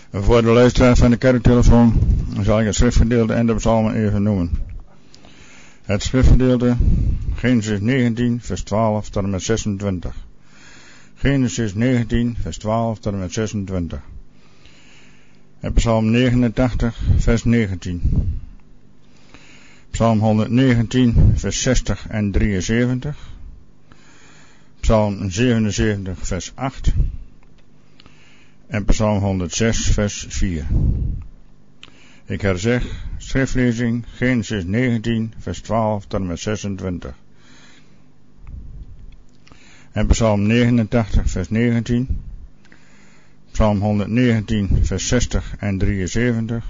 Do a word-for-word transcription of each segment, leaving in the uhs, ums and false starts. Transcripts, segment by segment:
Voor de luisteraars van de kerktelefoon zal ik het schriftgedeelte en de psalmen even noemen. Het schriftgedeelte Genesis negentien vers twaalf tot en met zesentwintig. Genesis negentien vers twaalf tot en met zesentwintig. En Psalm negenentachtig vers negentien. Psalm honderdnegentien vers zestig en drieënzeventig. Psalm zevenenzeventig vers acht. En Psalm honderdzes vers vier. Ik herzeg, schriftlezing Genesis negentien vers twaalf tot en met zesentwintig. En Psalm negenentachtig vers negentien. Psalm honderdnegentien vers zestig en drieënzeventig.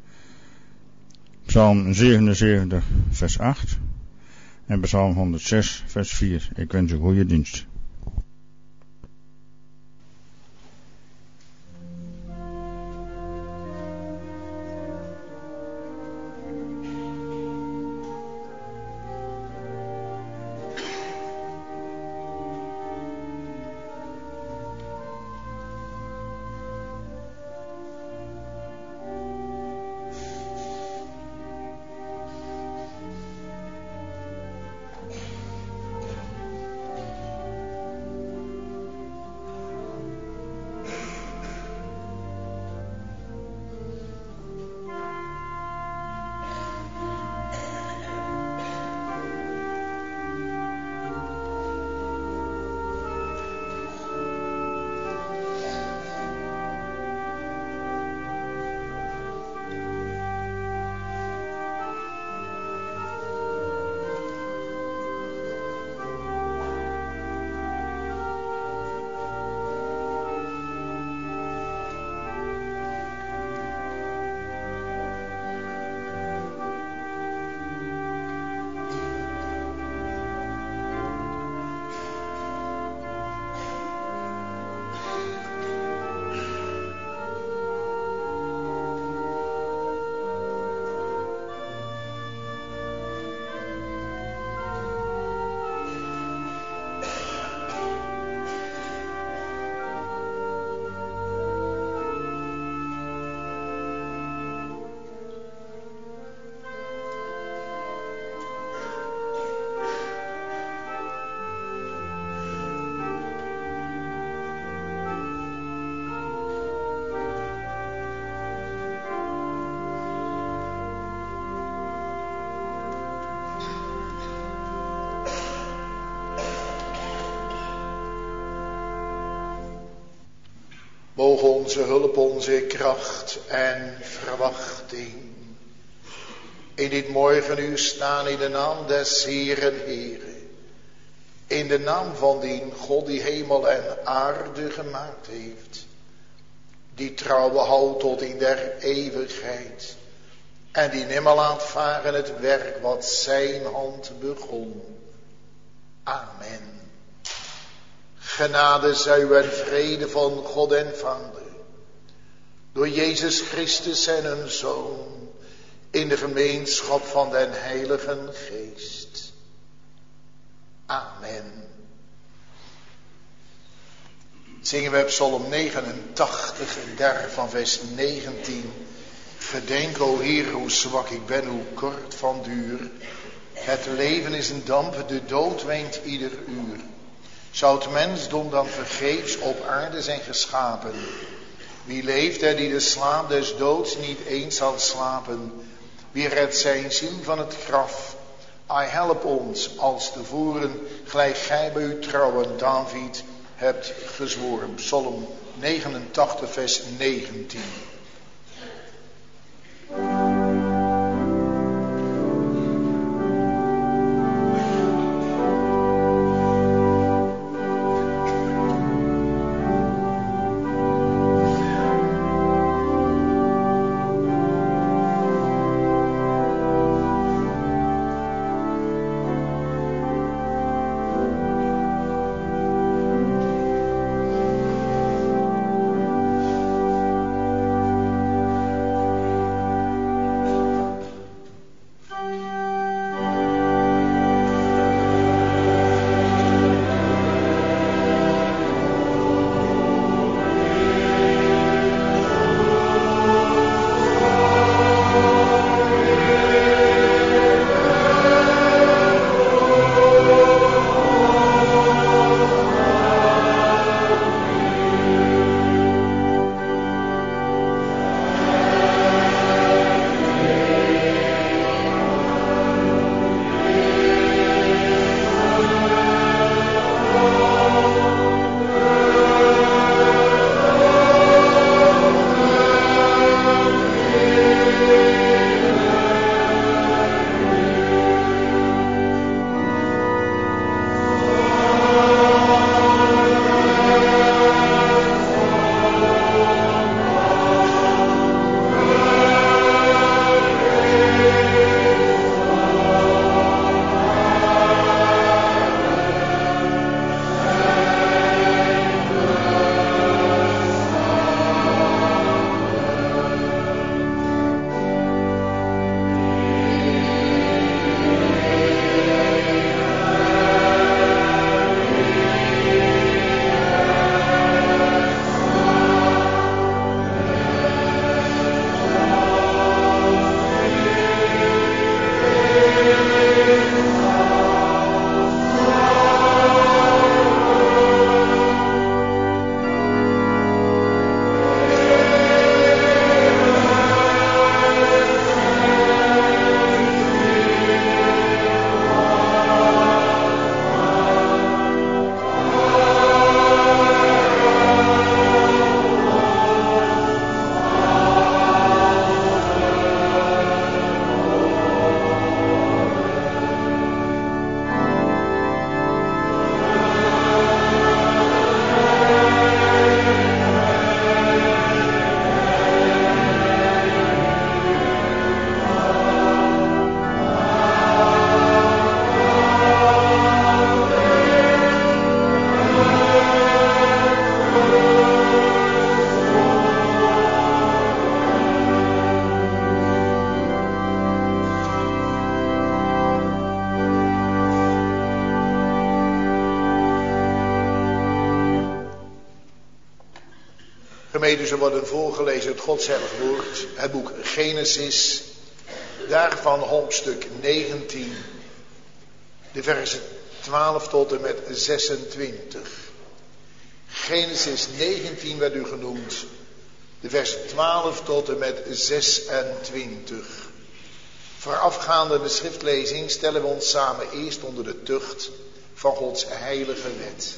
Psalm zevenenzeventig vers acht. En Psalm honderdzes vers vier. Ik wens u goede dienst. Mogen onze hulp, onze kracht en verwachting in dit morgenuur staan in de naam des Heeren Heere. In de naam van die God die hemel en aarde gemaakt heeft. Die trouwe houdt tot in der eeuwigheid. En die nimmer laat varen het werk wat zijn hand begon. Amen. Genade zij u en vrede van God en Vader, door Jezus Christus en hun Zoon, in de gemeenschap van den Heiligen Geest. Amen. Zingen we Psalm negenentachtig en daar van vers negentien. Gedenk, o Heer, hoe zwak ik ben, hoe kort van duur. Het leven is een damp, de dood weent ieder uur. Zou het mensdom dan vergeefs op aarde zijn geschapen? Wie leeft er die de slaap des doods niet eens zal slapen? Wie redt zijn ziel van het graf? Ai, help ons als tevoren, gelijk gij bij uw trouwen David hebt gezworen. Psalm negenentachtig vers negentien. Gemeente, ze worden voorgelezen het Godsheilig woord, het boek Genesis, daarvan hoofdstuk negentien, de versen twaalf tot en met zesentwintig. Genesis negentien werd u genoemd, de versen twaalf tot en met zesentwintig. Voorafgaande de schriftlezing stellen we ons samen eerst onder de tucht van Gods heilige wet.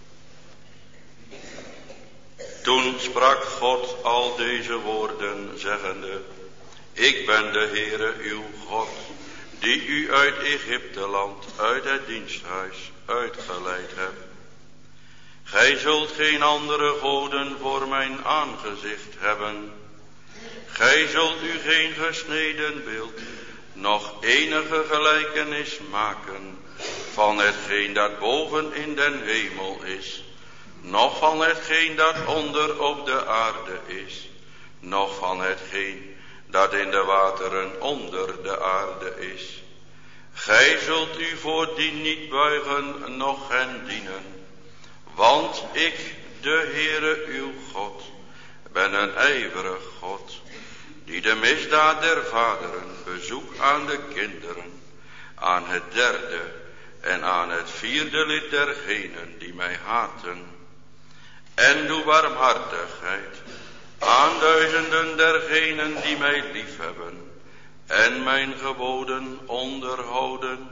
Toen sprak God al deze woorden, zeggende: Ik ben de Heere uw God, die u uit Egypteland, uit het diensthuis, uitgeleid heb. Gij zult geen andere goden voor mijn aangezicht hebben. Gij zult u geen gesneden beeld, noch enige gelijkenis maken van hetgeen dat boven in den hemel is, noch van hetgeen dat onder op de aarde is, noch van hetgeen dat in de wateren onder de aarde is. Gij zult u voor die niet buigen, noch hen dienen. Want ik, de Heere uw God, ben een ijverig God, die de misdaad der vaderen bezoekt aan de kinderen, aan het derde en aan het vierde lid dergenen die mij haten. En doe barmhartigheid aan duizenden dergenen die mij liefhebben en mijn geboden onderhouden.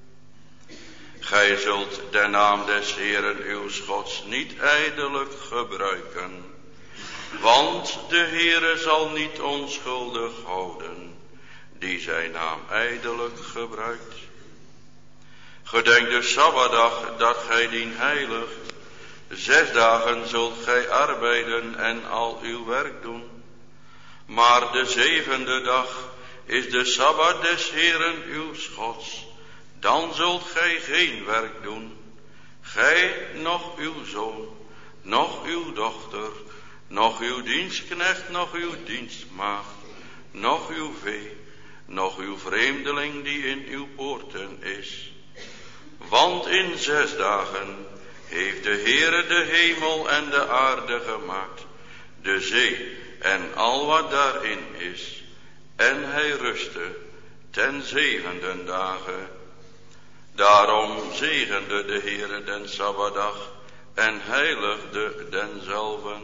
Gij zult de naam des Heeren uw Gods niet ijdelijk gebruiken, want de Heere zal niet onschuldig houden, die zijn naam ijdelijk gebruikt. Gedenk de Sabbatdag dat gij dien heiligt. Zes dagen zult gij arbeiden en al uw werk doen. Maar de zevende dag is de Sabbat des Heeren uw Gods. Dan zult gij geen werk doen, gij, noch uw zoon, noch uw dochter, noch uw dienstknecht, noch uw dienstmaagd, noch uw vee, noch uw vreemdeling die in uw poorten is. Want in zes dagen heeft de Heere de hemel en de aarde gemaakt, de zee en al wat daarin is. En hij rustte ten zevende dagen. Daarom zegende de Heere den Sabbatdag en heiligde denzelven.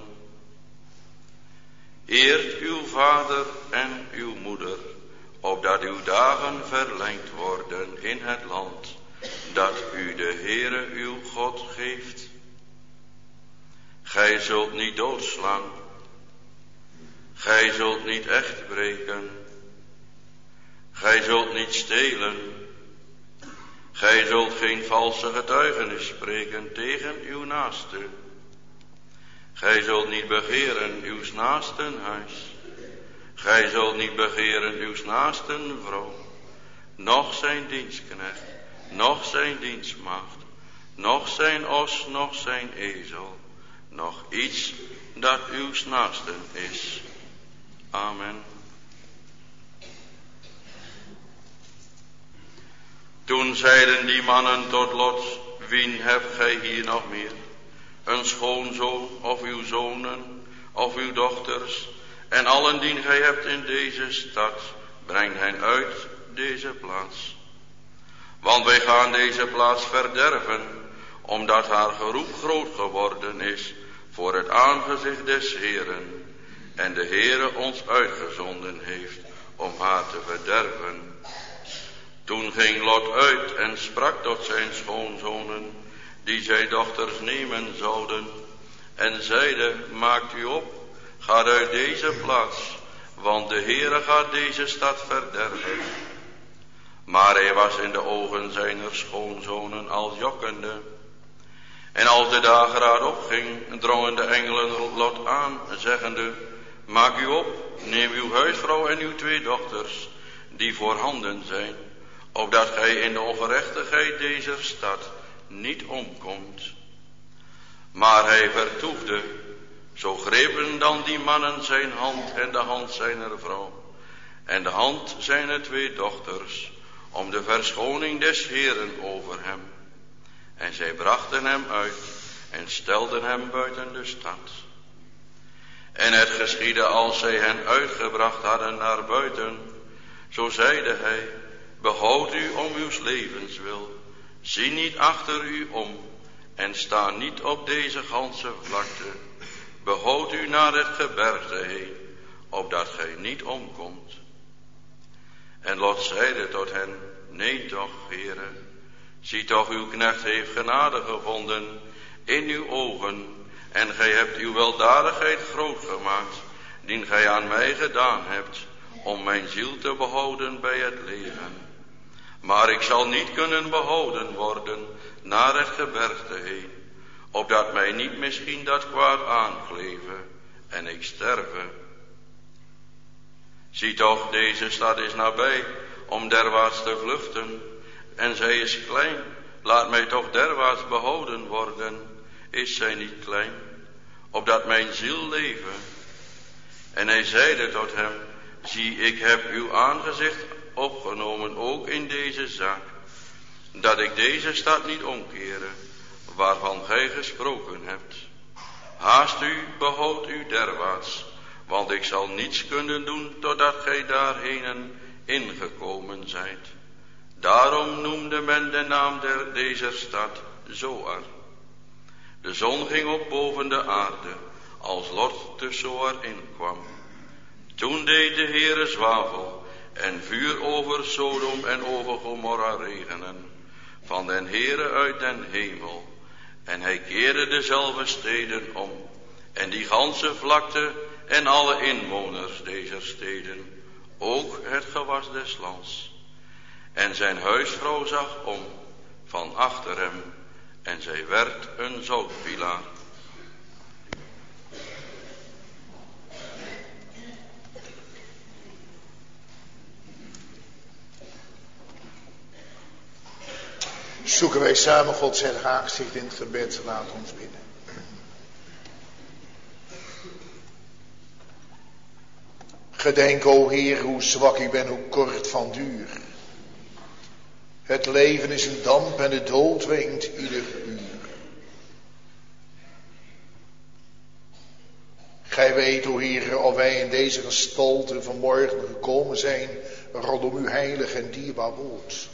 Eert uw vader en uw moeder, opdat uw dagen verlengd worden in het land dat u de Heere uw God geeft. Gij zult niet doodslaan. Gij zult niet echt breken. Gij zult niet stelen. Gij zult geen valse getuigenis spreken tegen uw naaste. Gij zult niet begeren uw naasten huis. Gij zult niet begeren uw naasten vrouw, noch zijn dienstknecht, noch zijn dienstmaagd, noch zijn os, noch zijn ezel, noch iets dat uw naasten is. Amen. Toen zeiden die mannen tot Lot: Wien hebt gij hier nog meer? Een schoonzoon, of uw zonen, of uw dochters, en allen die gij hebt in deze stad, breng hen uit deze plaats. Want wij gaan deze plaats verderven, omdat haar geroep groot geworden is voor het aangezicht des Heeren, en de Heere ons uitgezonden heeft om haar te verderven. Toen ging Lot uit en sprak tot zijn schoonzonen, die zijn dochters nemen zouden, en zeide: Maakt u op, ga uit deze plaats, want de Heere gaat deze stad verderven. Maar hij was in de ogen zijner schoonzonen als jokkende. En als de dageraad opging, drongen de engelen Lot aan, zeggende: Maak u op, neem uw huisvrouw en uw twee dochters, die voorhanden zijn, opdat gij in de ongerechtigheid deze stad niet omkomt. Maar hij vertoefde. Zo grepen dan die mannen zijn hand en de hand zijner vrouw, en de hand zijner twee dochters, om de verschoning des Heeren over hem. En zij brachten hem uit en stelden hem buiten de stad. En het geschiedde als zij hen uitgebracht hadden naar buiten. Zo zeide hij, behoud u om uw levens wil. Zie niet achter u om en sta niet op deze ganse vlakte. Behoud u naar het gebergte heen, opdat gij niet omkomt. En Lot zeide tot hen, nee toch, heren, zie toch, uw knecht heeft genade gevonden in uw ogen, en gij hebt uw weldadigheid groot gemaakt, die gij aan mij gedaan hebt, om mijn ziel te behouden bij het leven. Maar ik zal niet kunnen behouden worden naar het gebergte heen, opdat mij niet misschien dat kwaad aankleven en ik sterven. Zie toch, deze stad is nabij om derwaarts te vluchten, en zij is klein, laat mij toch derwaarts behouden worden, is zij niet klein, opdat mijn ziel leven. En hij zeide tot hem, zie, ik heb uw aangezicht opgenomen ook in deze zaak, dat ik deze stad niet omkere, waarvan gij gesproken hebt. Haast u, behoud u derwaarts, want ik zal niets kunnen doen totdat gij daarheen ingekomen zijt. Daarom noemde men de naam der, deze stad Zoar. De zon ging op boven de aarde, als Lot te Zoar inkwam. Toen deed de Heere zwavel en vuur over Sodom en over Gomorra regenen, van den Heere uit den hemel. En hij keerde dezelfde steden om, en die ganse vlakte en alle inwoners deze steden, ook het gewas des lands. En zijn huisvrouw zag om van achter hem, en zij werd een zoutpilaar. Zoeken wij samen Gods heilige aangezicht in het gebed, laat ons bidden. Gedenk, o Heer, hoe zwak ik ben, hoe kort van duur. Het leven is een damp en de dood weent ieder uur. Gij weet, o Heer, of wij in deze gestalte vanmorgen gekomen zijn rondom uw heilig en dierbaar woord.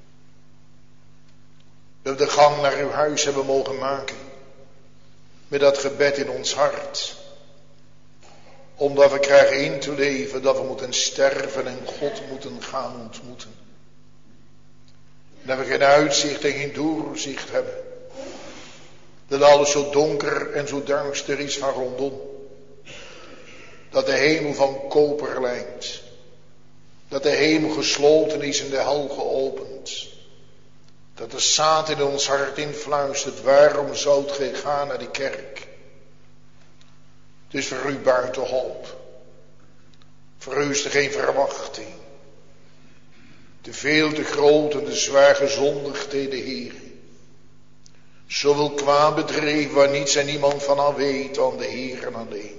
Dat we de gang naar uw huis hebben mogen maken, met dat gebed in ons hart. Omdat we krijgen in te leven dat we moeten sterven en God moeten gaan ontmoeten. Dat we geen uitzicht en geen doorzicht hebben. Dat alles zo donker en zo duister is van rondom. Dat de hemel van koper lijkt. Dat de hemel gesloten is en de hel geopend. Dat de Satan in ons hart influistert, waarom zoudt gij gaan naar de kerk? Het is voor u buiten hoop. Voor u is er geen verwachting. Te veel, te groot en te zwaar gezondigd tegen de Heer. Zoveel kwaad bedreven waar niets en niemand van al weet dan de Heer en alleen.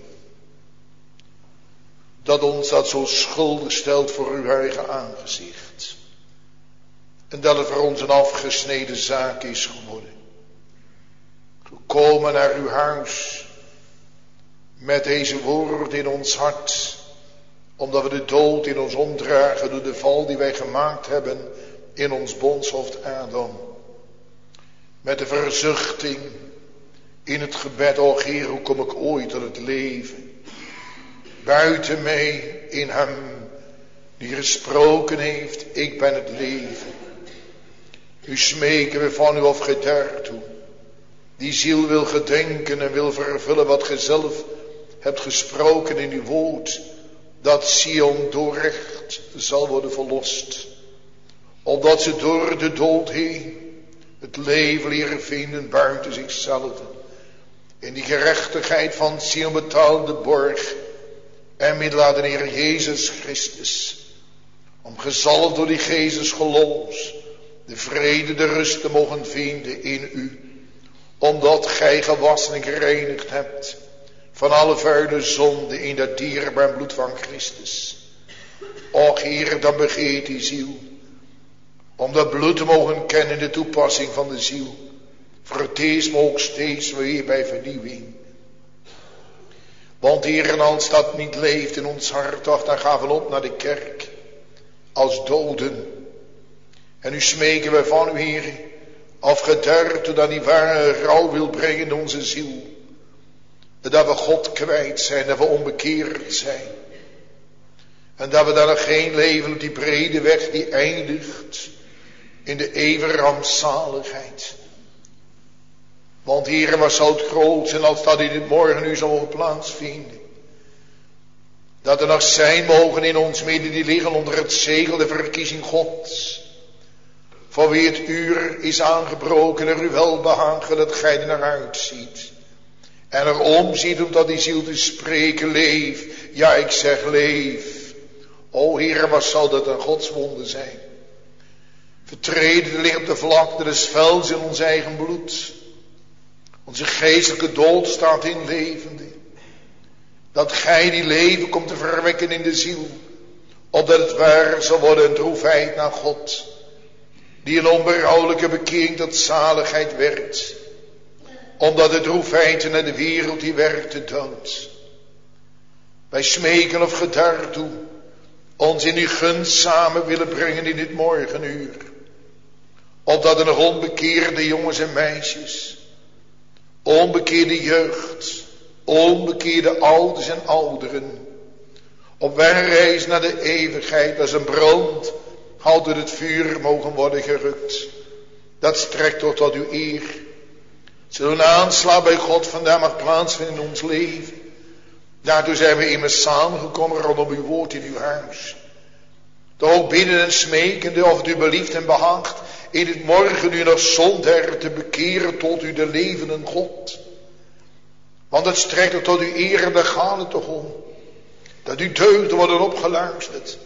Dat ons dat zo schuldig stelt voor uw heilige aangezicht. En dat het voor ons een afgesneden zaak is geworden. We komen naar uw huis met deze woord in ons hart, omdat we de dood in ons omdragen door de val die wij gemaakt hebben in ons bondshoofd Adam. Met de verzuchting in het gebed, o Heer, hoe kom ik ooit tot het leven? Buiten mij in hem die gesproken heeft, ik ben het leven. U smeken we van u of gij daartoe. Die ziel wil gedenken en wil vervullen wat gij zelf hebt gesproken in uw woord. Dat Sion door recht zal worden verlost. Opdat ze door de dood heen het leven leren vinden buiten zichzelf. In die gerechtigheid van Sion betaalde borg. En middelaar de Heer Jezus Christus. Om gezalfd door die Jezus geloof. De vrede, de rust te mogen vinden in u. Omdat gij gewassen en gereinigd hebt. Van alle vuile zonde in dat dierbaar bloed van Christus. Och Heer, dan begeert die ziel. Om dat bloed te mogen kennen in de toepassing van de ziel. Vertees me ook steeds weer bij vernieuwing. Want Heer, en als dat niet leeft in ons hart, ach, dan gaan we op naar de kerk. Als doden. En nu smeken wij van u, Heer, afgeduid dat die ware rouw wil brengen in onze ziel. Dat we God kwijt zijn, dat we onbekeerd zijn. En dat we dan nog geen leven op die brede weg die eindigt in de eeuwige rampzaligheid. Want Heer, wat zou het groot zijn als dat in het morgen nu zou mogen plaatsvinden. Dat er nog zijn mogen in ons midden die liggen onder het zegel de verkiezing Gods. Voor wie het uur is aangebroken er u wel behagen dat gij er naar uitziet. En er omziet om tot die ziel te spreken, leef. Ja, ik zeg leef. O Heer, wat zou dat een godswonde zijn. Vertreden ligt op de vlakte des velds in ons eigen bloed. Onze geestelijke dood staat in levende. Dat gij die leven komt te verwekken in de ziel. Opdat het waar zal worden een droefheid naar God. Die een onberouwelijke bekering tot zaligheid werd. Omdat de droefheid naar de wereld die werkte dood. Wij smeken of ge daartoe ons in uw gunst samen willen brengen in dit morgenuur. Opdat er nog onbekeerde jongens en meisjes, onbekeerde jeugd, onbekeerde ouders en ouderen, op wegreis naar de eeuwigheid als een brand al door het vuur mogen worden gerukt. Dat strekt toch tot uw eer. Zo'n aanslag bij God vandaan mag plaatsvinden in ons leven. Daartoe zijn we immers samengekomen rondom uw woord in uw huis. Toch ook bidden en smekende of het u belieft en behaagt in het morgen u nog zonder te bekeren tot u de levende God. Want het strekt er tot uw eer en daar gaat het toch om. Dat uw deugden worden opgeluisterd.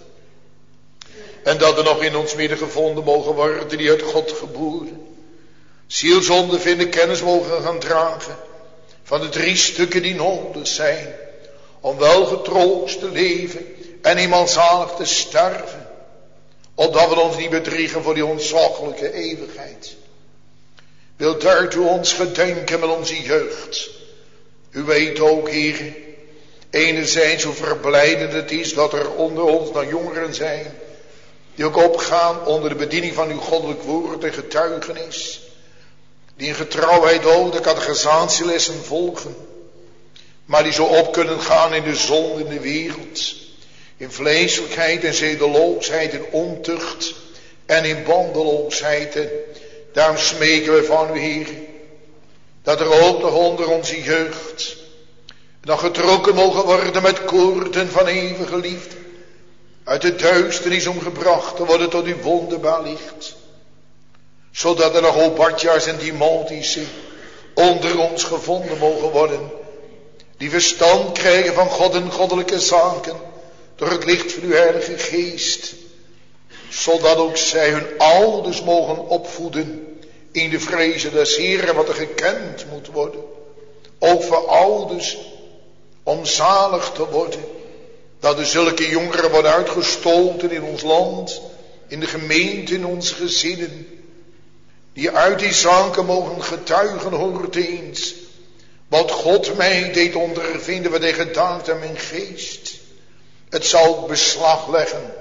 En dat er nog in ons midden gevonden mogen worden die uit God geboren. Zielzonde vinden kennis mogen gaan dragen. Van de drie stukken die nodig zijn. Om wel getroost te leven en iemand zalig te sterven. Opdat we ons niet bedriegen voor die ontzaglijke eeuwigheid. Wil daartoe ons gedenken met onze jeugd. U weet ook, Heer, enerzijds hoe verblijdend het is dat er onder ons nog jongeren zijn. Die ook opgaan onder de bediening van uw goddelijk woord en getuigenis. Die in getrouwheid ook de catechisatielessen volgen. Maar die zo op kunnen gaan in de zonde in de wereld. In vleeselijkheid en zedeloosheid en ontucht. En in bandeloosheid. En daarom smeken we van u, Heer. Dat er ook nog onder onze jeugd. nog getrokken mogen worden met koorden van eeuwige liefde. Uit de duisternis om gebracht te worden tot uw wonderbaar licht. Zodat er nog Obadja's en Timotheüs'en onder ons gevonden mogen worden. Die verstand krijgen van God en goddelijke zaken. Door het licht van uw heilige geest. Zodat ook zij hun ouders mogen opvoeden. In de vrezen des Heeren wat er gekend moet worden. Ook voor ouders om zalig te worden. Dat er zulke jongeren worden uitgestoten in ons land. In de gemeente, in onze gezinnen. Die uit die zaken mogen getuigen, hoort eens. Wat God mij deed ondervinden, wat hij gedaan aan mijn geest. Het zal beslag leggen.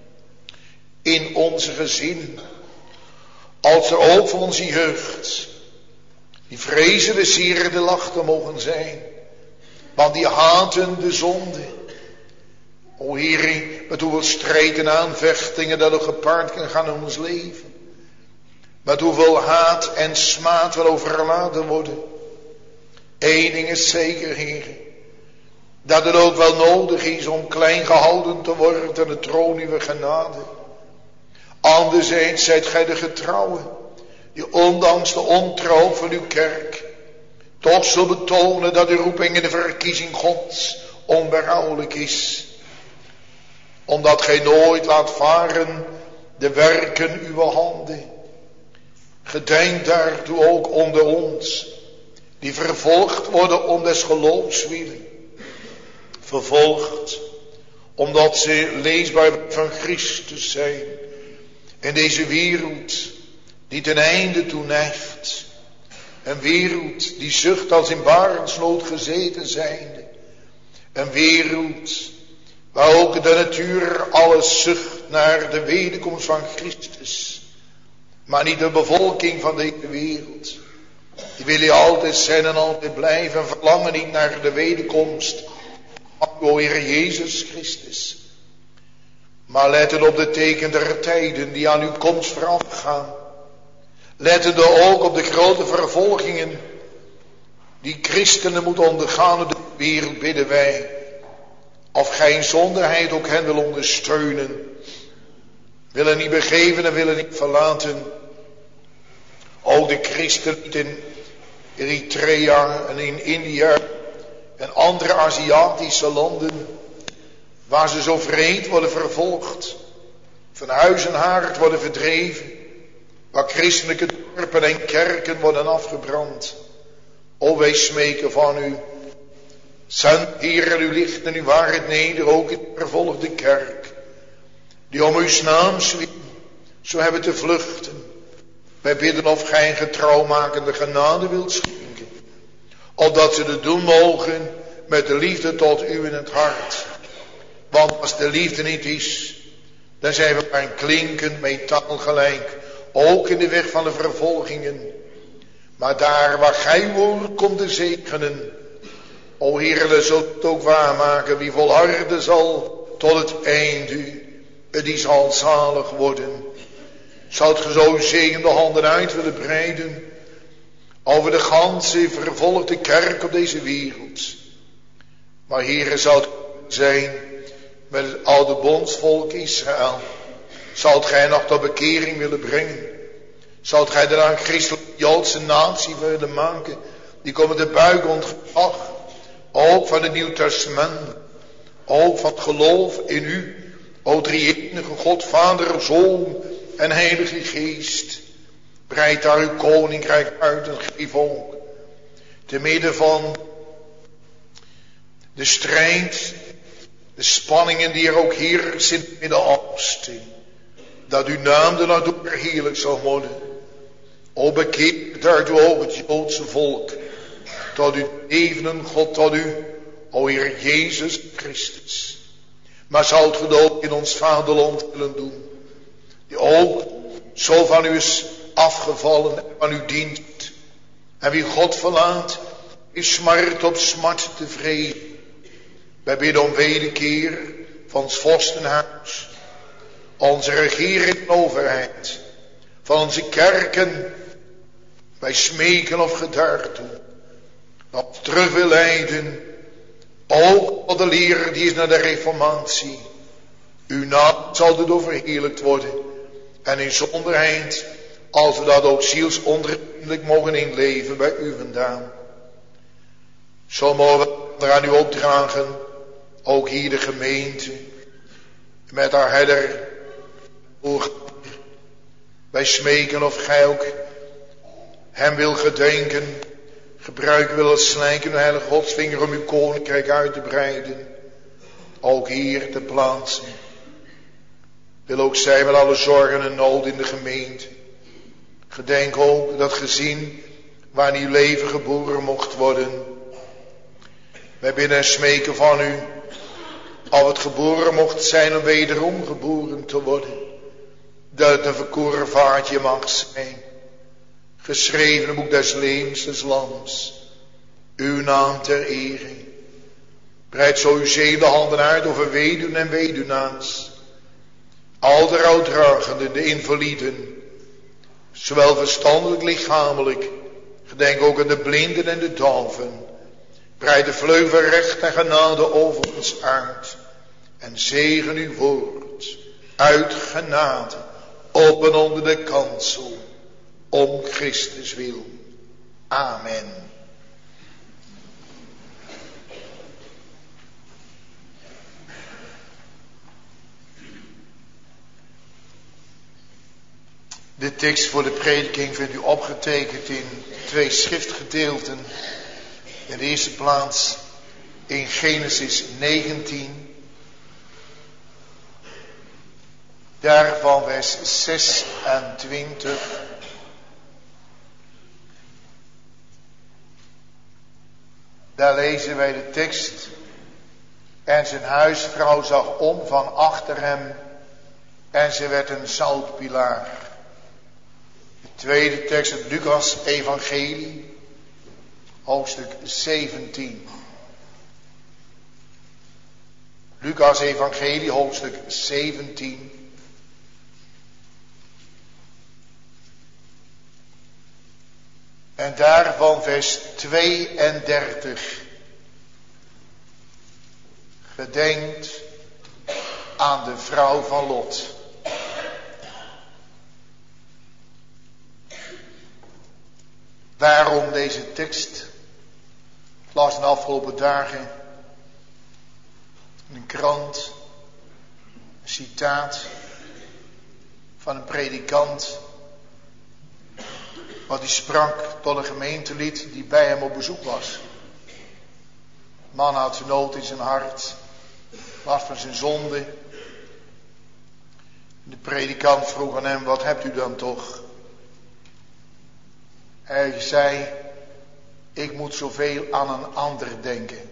In onze gezinnen. Als er ook voor onze jeugd. Die vrezen de Heer de lachten mogen zijn. Want die haten de zonde. O Heer, met hoeveel strijd en aanvechtingen dat ook gepaard kan gaan in ons leven. Met hoeveel haat en smaad wel overladen worden. Eén ding is zeker, Heer. Dat het ook wel nodig is om klein gehouden te worden aan de troon uw genade. Anderzijds zijt gij de getrouwe. Die ondanks de ontrouw van uw kerk. Toch zal betonen dat de roeping in de verkiezing Gods onberouwelijk is. Omdat gij nooit laat varen de werken uw handen. Gedenk daartoe ook onder ons. Die vervolgd worden om des geloofs willen. Vervolgd. Omdat ze leesbaar van Christus zijn. In deze wereld die ten einde toe neigt. Een wereld die zucht als in barensnood gezeten zijnde. Een wereld waar ook de natuur alles zucht naar de wederkomst van Christus. Maar niet de bevolking van deze wereld. Die willen altijd zijn en altijd blijven. En verlangen niet naar de wederkomst van uw Heer Jezus Christus. Maar letten op de teken der tijden die aan uw komst vooraf gaan. Lettende ook op de grote vervolgingen die christenen moeten ondergaan in de wereld, bidden wij. Of gij in zonderheid ook hen wil ondersteunen. Willen niet begeven en willen niet verlaten. Ook de christenen in Eritrea en in India en andere Aziatische landen. Waar ze zo vreed worden vervolgd. Van huis en haard worden verdreven. Waar christelijke dorpen en kerken worden afgebrand. O, wij smeken van u. Zend, Heer, uw licht en uw waarheid neder, ook in de vervolgde kerk. Die om uw naams wil, zo hebben te vluchten. Wij bidden of gij een getrouwmakende genade wilt schenken. Opdat ze het doen mogen met de liefde tot u in het hart. Want als de liefde niet is, dan zijn we maar een klinkend metaal gelijk. Ook in de weg van de vervolgingen. Maar daar waar gij woord komt te zegenen. O Heer, zult het ook waarmaken. Wie volharden zal tot het einde. Die zal zalig worden. Zou het zo zegende handen uit willen breiden. Over de ganse vervolgde kerk op deze wereld. Maar Heer, zou het zijn met het oude bondsvolk Israël. Zou gij nog tot bekering willen brengen. Zou gij daar een christelijke Joodse natie willen maken. Die komen te buigen onder gezag. Ook van het Nieuw Testament. Ook van het geloof in u. O drie-enige God, Vader, Zoon en Heilige Geest. Breid daar uw koninkrijk uit en geef ook. Te midden van de strijd. De spanningen die er ook heersen in het Midden-Oosten. Dat uw naam er nou door heerlijk zal worden. O bekeer daartoe ook het Joodse volk. Tot uw levenden God, tot u, o Heer Jezus Christus. Maar zou het ook in ons vaderland willen doen. Die ook zo van u is afgevallen en van u dient. En wie God verlaat, is smart op smart tevreden. Wij bidden om wederkeer van ons vorstenhuis. Onze regering en overheid. Van onze kerken. Wij smeken of gedaartoe. Dat terug wil leiden. Ook tot de leer die is naar de reformatie. Uw naam zal erdoor verheerlijkt worden. En in zonderheid, als we dat ook zielsonderindelijk mogen inleven bij u vandaan. Zo mogen we er aan u opdragen. Ook hier de gemeente. Met haar herder. Wij smeken of gij ook hem wil gedenken. Gebruik wil het slijken, de heilige godsvinger om uw koninkrijk uit te breiden. Ook hier te plaatsen. Wil ook zij met alle zorgen en nood in de gemeente. Gedenk ook dat gezin waar nieuw leven geboren mocht worden. Wij bidden en smeken van u. Of het geboren mocht zijn om wederom geboren te worden. Dat het een verkoren vaartje mag zijn. Geschreven boek des levens des lams. Uw naam ter ere. Breid zo uw zele handen uit over weduwen en weduwnaars. Al de rouwdragenden, de invaliden. Zowel verstandelijk, lichamelijk. Gedenk ook aan de blinden en de doven. Breid de vleugel recht en genade over ons uit. En zegen uw woord. Uit genade. Op en onder de kansel. Om Christus wil. Amen. De tekst voor de prediking vindt u opgetekend in twee schriftgedeelten. In de eerste plaats in Genesis negentien. Daarvan vers zesentwintig. Daar lezen wij de tekst. En zijn huisvrouw zag om van achter hem en ze werd een zoutpilaar. De tweede tekst uit Lucas evangelie, hoofdstuk zeventien. Lucas evangelie, hoofdstuk zeventien. En daarvan vers tweeëndertig. Gedenkt aan de vrouw van Lot. Waarom deze tekst? Ik las de afgelopen dagen in een krant een citaat van een predikant, wat hij sprak tot een gemeentelid die bij hem op bezoek was. De man had zijn nood in zijn hart, last van zijn zonde. De predikant vroeg aan hem: wat hebt u dan toch? Hij zei: ik moet zoveel aan een ander denken.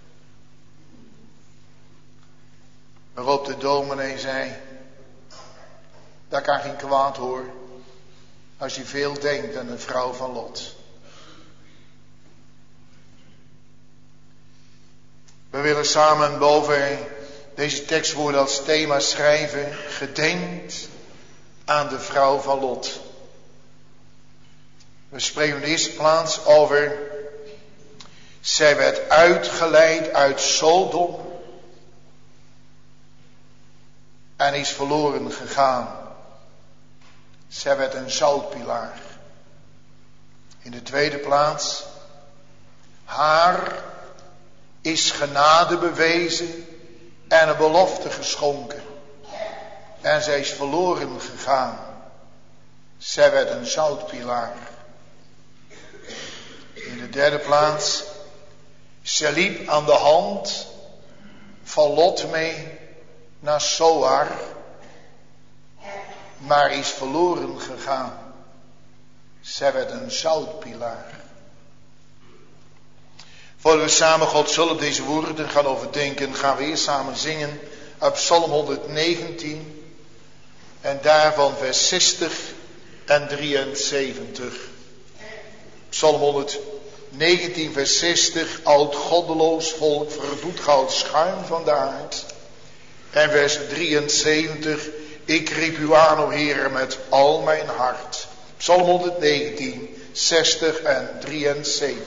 Waarop de dominee zei: dat kan geen kwaad hoor, als je veel denkt aan de vrouw van Lot. We willen samen boven deze tekstwoorden als thema schrijven: gedenkt aan de vrouw van Lot. We spreken in de eerste plaats over: zij werd uitgeleid uit Sodom en is verloren gegaan. Zij werd een zoutpilaar. In de tweede plaats: haar is genade bewezen en een belofte geschonken. En zij is verloren gegaan. Zij werd een zoutpilaar. In de derde plaats: zij liep aan de hand van Lot mee naar Zoar, maar is verloren gegaan. Zij werd een zoutpilaar. Voordat we samen Gods hulp deze woorden gaan overdenken, gaan we eerst samen zingen uit Psalm honderdnegentien en daarvan vers zestig en drieënzeventig. Psalm honderdnegentien vers zestig: oud goddeloos volk verdoet goud schuim van de aard. En vers drieënzeventig: ik riep u aan, o Heere, met al mijn hart. Psalm honderdnegentien, zestig en drieënzeventig.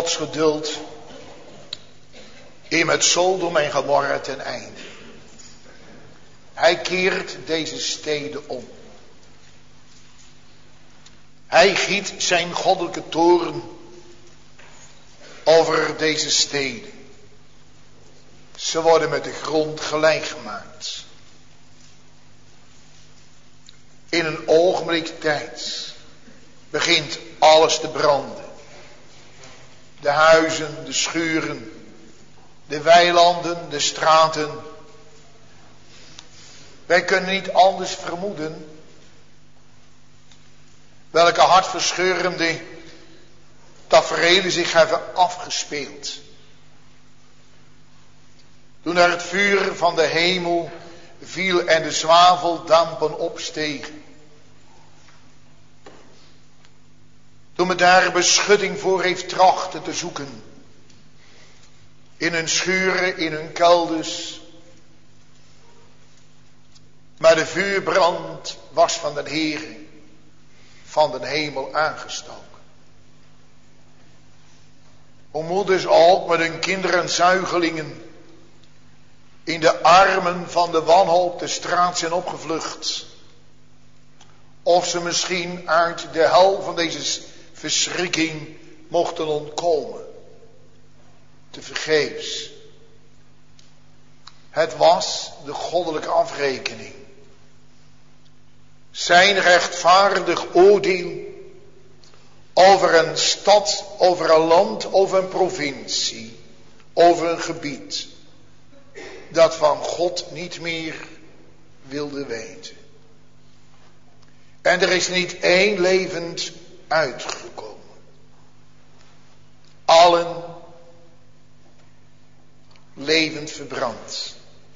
Gods geduld in met Sodom en Gomorra ten einde. Hij keert deze steden om. Hij giet zijn goddelijke toorn over deze steden. Ze worden met de grond gelijk gemaakt. In een ogenblik tijds begint alles te branden. De huizen, de schuren, de weilanden, de straten. Wij kunnen niet anders vermoeden welke hartverscheurende taferelen zich hebben afgespeeld. Toen er het vuur van de hemel viel en de zwaveldampen opstegen. Toen men daar beschutting voor heeft trachten te zoeken. In hun schuren, in hun kelders. Maar de vuurbrand was van de Heere, van de hemel aangestoken. Hoe moeders ook met hun kinderen en zuigelingen in de armen van de wanhoop de straat zijn opgevlucht. Of ze misschien uit de hel van deze verschrikking mochten ontkomen. Tevergeefs. Het was de goddelijke afrekening. Zijn rechtvaardig oordeel over een stad, over een land, over een provincie, over een gebied dat van God niet meer wilde weten. En er is niet één levend uitgekomen. Allen levend verbrand.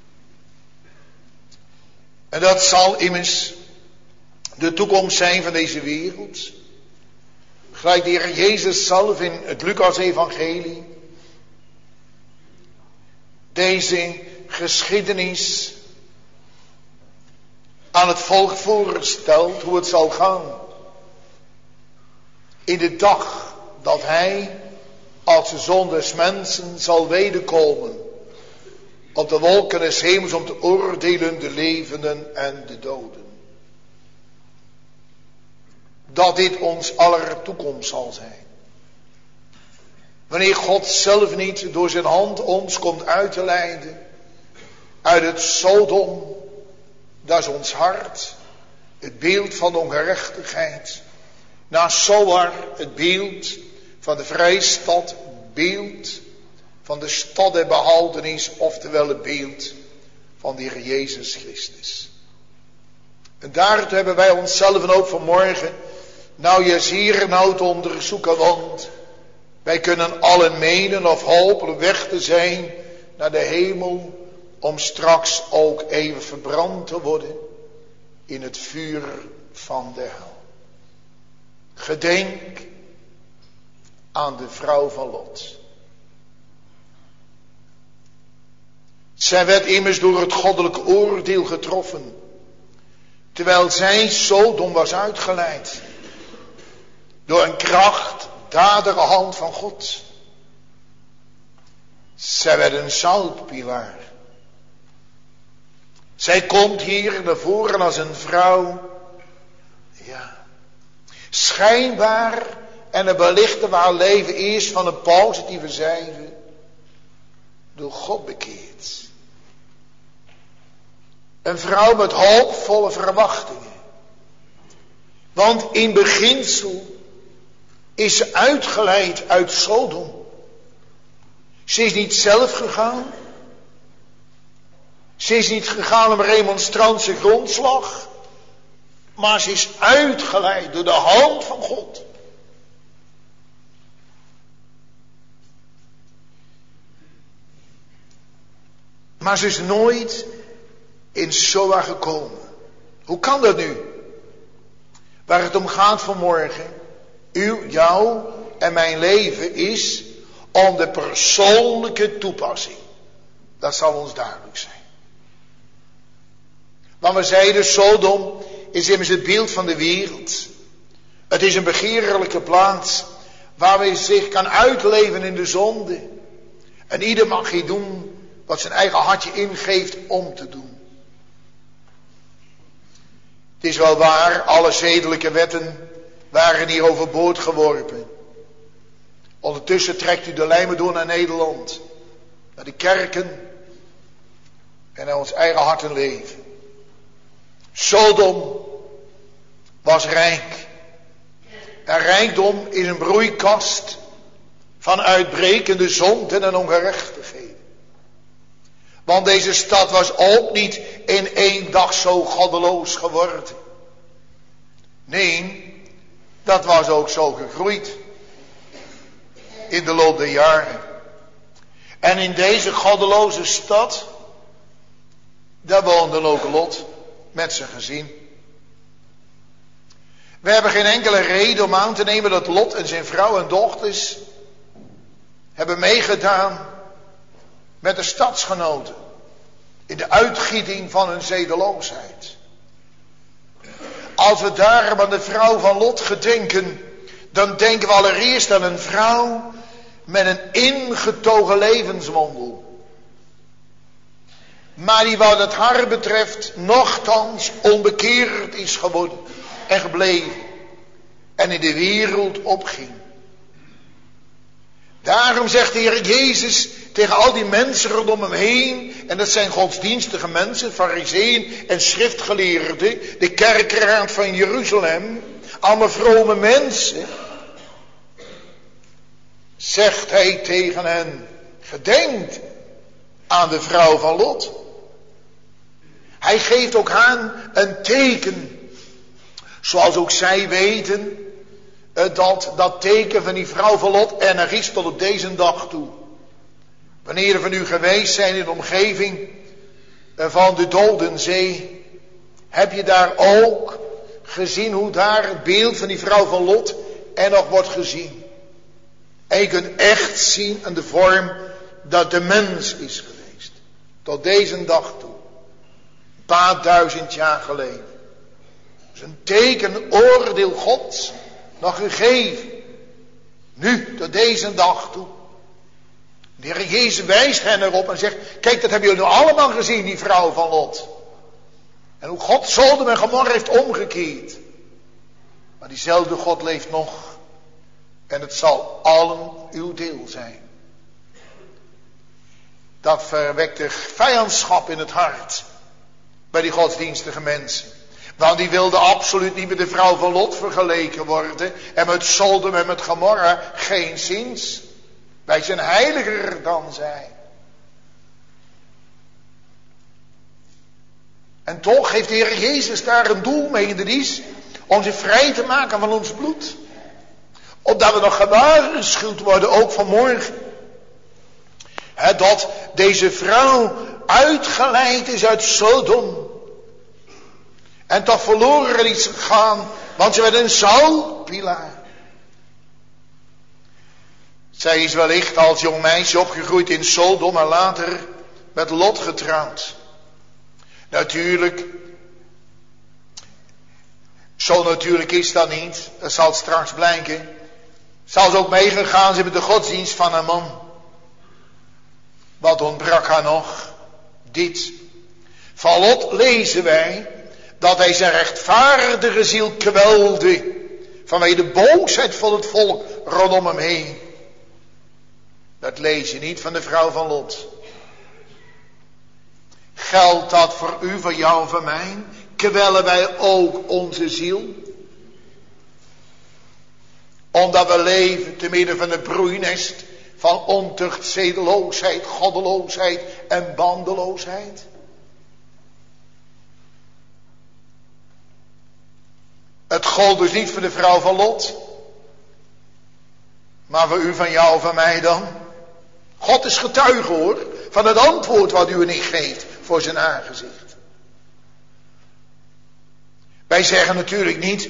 En dat zal immers de toekomst zijn van deze wereld. Gelijk de Heer Jezus zelf in het Lucas-evangelie deze geschiedenis aan het volk voorstelt hoe het zal gaan. In de dag dat hij als de Zoon des mensen zal wederkomen op de wolken des hemels om te oordelen de levenden en de doden. Dat dit ons aller toekomst zal zijn. Wanneer God zelf niet door zijn hand ons komt uit te leiden uit het Sodom, dat is ons hart, het beeld van de ongerechtigheid. Naar Zoar, het beeld van de vrijstad, beeld van de stad der behoudenis, oftewel het beeld van de Heer Jezus Christus. En daartoe hebben wij onszelf ook vanmorgen nou juist hier nou te onderzoeken, want wij kunnen allen menen of hopen weg te zijn naar de hemel, om straks ook even verbrand te worden in het vuur van de hel. Gedenk aan de vrouw van Lot. Zij werd immers door het goddelijke oordeel getroffen, terwijl zij Sodom was uitgeleid door een krachtdadige hand van God. Zij werd een zoutpilaar. Zij komt hier naar voren als een vrouw, ja, schijnbaar en een belichten waar haar leven is van een positieve zijde, door God bekeerd. Een vrouw met hoopvolle verwachtingen. Want in beginsel is ze uitgeleid uit Sodom. Ze is niet zelf gegaan. Ze is niet gegaan om een remonstrantse grondslag. Maar ze is uitgeleid door de hand van God. Maar ze is nooit in Zoar gekomen. Hoe kan dat nu? Waar het om gaat vanmorgen, uw, jou en mijn leven, is om de persoonlijke toepassing. Dat zal ons duidelijk zijn. Want we zeiden, Sodom is immers het beeld van de wereld. Het is een begeerlijke plaats Waarmee hij zich kan uitleven in de zonde. En ieder mag hier doen wat zijn eigen hartje ingeeft om te doen. Het is wel waar, alle zedelijke wetten waren hier overboord geworpen. Ondertussen trekt u de lijmen door naar Nederland. Naar de kerken. En naar ons eigen hart en leven. Sodom was rijk. En rijkdom is een broeikast van uitbrekende zonde en ongerechtigheden. Want deze stad was ook niet in één dag zo goddeloos geworden. Nee, dat was ook zo gegroeid. In de loop der jaren. En in deze goddeloze stad, daar woonde ook Lot met zijn gezin. We hebben geen enkele reden om aan te nemen dat Lot en zijn vrouw en dochters hebben meegedaan met de stadsgenoten in de uitgieting van hun zedeloosheid. Als we daarom aan de vrouw van Lot gedenken, dan denken we allereerst aan een vrouw met een ingetogen levenswandel. Maar die wat het haar betreft nochtans onbekeerd is geworden en gebleven. En in de wereld opging. Daarom zegt de Heer Jezus tegen al die mensen rondom hem heen. En dat zijn godsdienstige mensen, farizeeën en schriftgeleerden. De kerkraad van Jeruzalem. Allemaal vrome mensen. Zegt hij tegen hen. Gedenkt aan de vrouw van Lot. Hij geeft ook aan een teken. Zoals ook zij weten. Dat dat teken van die vrouw van Lot er nog is tot op deze dag toe. Wanneer er van u geweest zijn in de omgeving van de Dodenzee. Heb je daar ook gezien hoe daar het beeld van die vrouw van Lot er nog wordt gezien. En je kunt echt zien aan de vorm dat de mens is geweest. Tot deze dag toe. Een paar duizend jaar geleden. Dus een teken, een oordeel Gods nog gegeven. Nu, tot deze dag toe. De Heer Jezus wijst hen erop en zegt, kijk, dat hebben jullie nu allemaal gezien, die vrouw van Lot. En hoe God Sodom en Gomorra heeft omgekeerd. Maar diezelfde God leeft nog. En het zal allen uw deel zijn. Dat verwekte vijandschap in het hart. Bij die godsdienstige mensen. Want die wilde absoluut niet met de vrouw van Lot vergeleken worden. En met Sodom en met Gomorra geen zins. Wij zijn heiliger dan zij. En toch heeft de Heer Jezus daar een doel mee. En dat is om zich vrij te maken van ons bloed. Opdat we nog gewaarschuwd worden, ook vanmorgen. He, dat deze vrouw uitgeleid is uit Sodom. En toch verloren is gegaan, want ze werd een zoutpilaar. Zij is wellicht als jong meisje opgegroeid in Sodom en later met Lot getrouwd. Natuurlijk, zo natuurlijk is dat niet, dat zal straks blijken. Zal ze ook meegegaan zijn met de godsdienst van haar man. Wat ontbrak haar nog? Dit. Van Lot lezen wij dat hij zijn rechtvaardige ziel kwelde vanwege de boosheid van het volk rondom hem heen. Dat lees je niet van de vrouw van Lot. Geldt dat voor u, voor jou, voor mij? Kwellen wij ook onze ziel? Omdat we leven te midden van het broeinest van ontucht, zedeloosheid, goddeloosheid en bandeloosheid. Het gold dus niet voor de vrouw van Lot. Maar voor u, van jou, van mij dan. God is getuige hoor. Van het antwoord wat u en ik geeft voor zijn aangezicht. Wij zeggen natuurlijk niet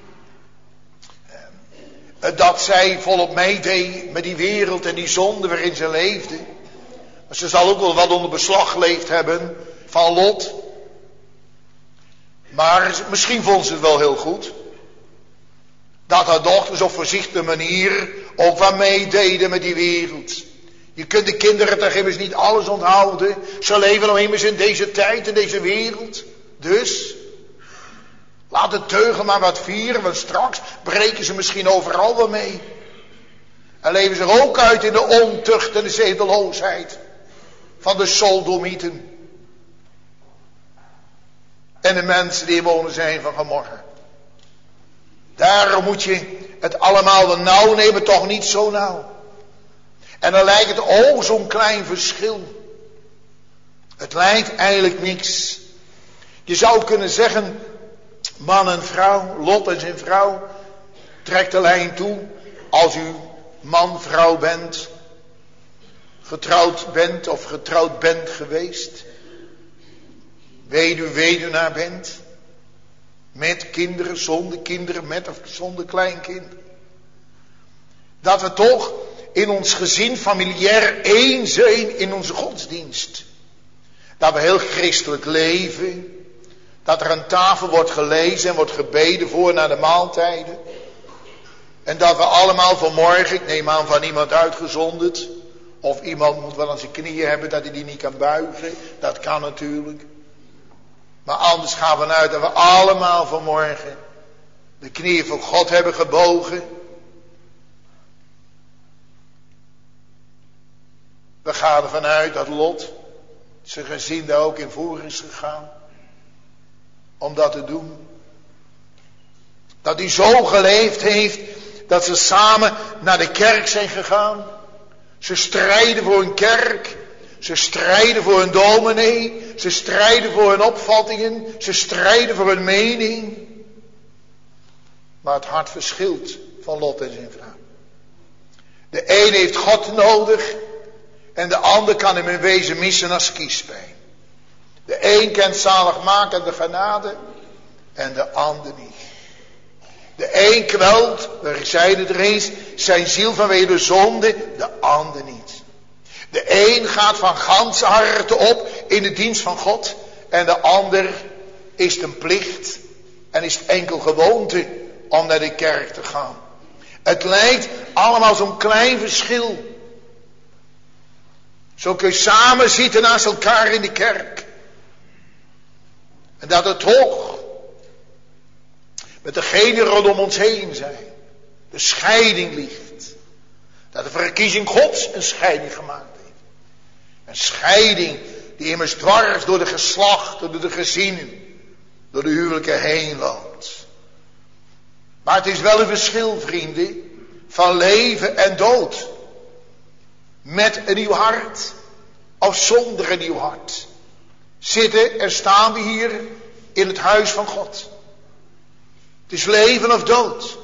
eh, dat zij volop meedeed met die wereld en die zonde waarin ze leefde. Maar ze zal ook wel wat onder beslag geleefd hebben van Lot. Maar misschien vond ze het wel heel goed. Dat haar dochters op voorzichtige manier ook wat meededen met die wereld. Je kunt de kinderen toch immers niet alles onthouden. Ze leven nog immers in deze tijd, in deze wereld. Dus, laat de teugen maar wat vieren, want straks breken ze misschien overal wel mee. En leven ze ook uit in de ontucht en de zedeloosheid van de Sodomieten. En de mensen die wonen zijn van vanmorgen. Daarom moet je het allemaal wel nauw nemen, toch niet zo nauw. En dan lijkt het oh zo'n klein verschil. Het lijkt eigenlijk niks. Je zou kunnen zeggen, man en vrouw, Lot en zijn vrouw, trekt de lijn toe. Als u man, vrouw bent, getrouwd bent of getrouwd bent geweest. Weduw, weduwnaar bent. Met kinderen, zonder kinderen, met of zonder kleinkinderen. Dat we toch in ons gezin familiair één zijn in onze godsdienst. Dat we heel christelijk leven. Dat er aan tafel wordt gelezen en wordt gebeden voor na de maaltijden. En dat we allemaal vanmorgen, ik neem aan van iemand uitgezonderd. Of iemand moet wel aan zijn knieën hebben dat hij die niet kan buigen. Dat kan natuurlijk. Maar anders gaan we uit dat we allemaal vanmorgen de knieën voor God hebben gebogen. We gaan ervan uit dat Lot zijn gezin daar ook in voor is gegaan. Om dat te doen. Dat hij zo geleefd heeft dat ze samen naar de kerk zijn gegaan. Ze strijden voor een kerk. Ze strijden voor hun dominee. Ze strijden voor hun opvattingen. Ze strijden voor hun mening. Maar het hart verschilt van Lot en zijn vrouw. De een heeft God nodig. En de ander kan hem in wezen missen als kiespijn. De een kent zaligmakende genade. En de ander niet. De een kwelt, we zeiden er eens, zijn ziel vanwege de zonde. De ander niet. De een gaat van ganse harte op in de dienst van God. En de ander is het een plicht. En is het enkel gewoonte om naar de kerk te gaan. Het lijkt allemaal zo'n klein verschil. Zo kun je samen zitten naast elkaar in de kerk. En dat het toch met degenen rondom ons heen zijn. De scheiding ligt. Dat de verkiezing Gods een scheiding gemaakt heeft. Een scheiding die immers dwars door de geslachten, door de gezinnen, door de huwelijken heen loopt. Maar het is wel een verschil, vrienden, van leven en dood. Met een nieuw hart of zonder een nieuw hart. Zitten en staan we hier in het huis van God. Het is leven of dood.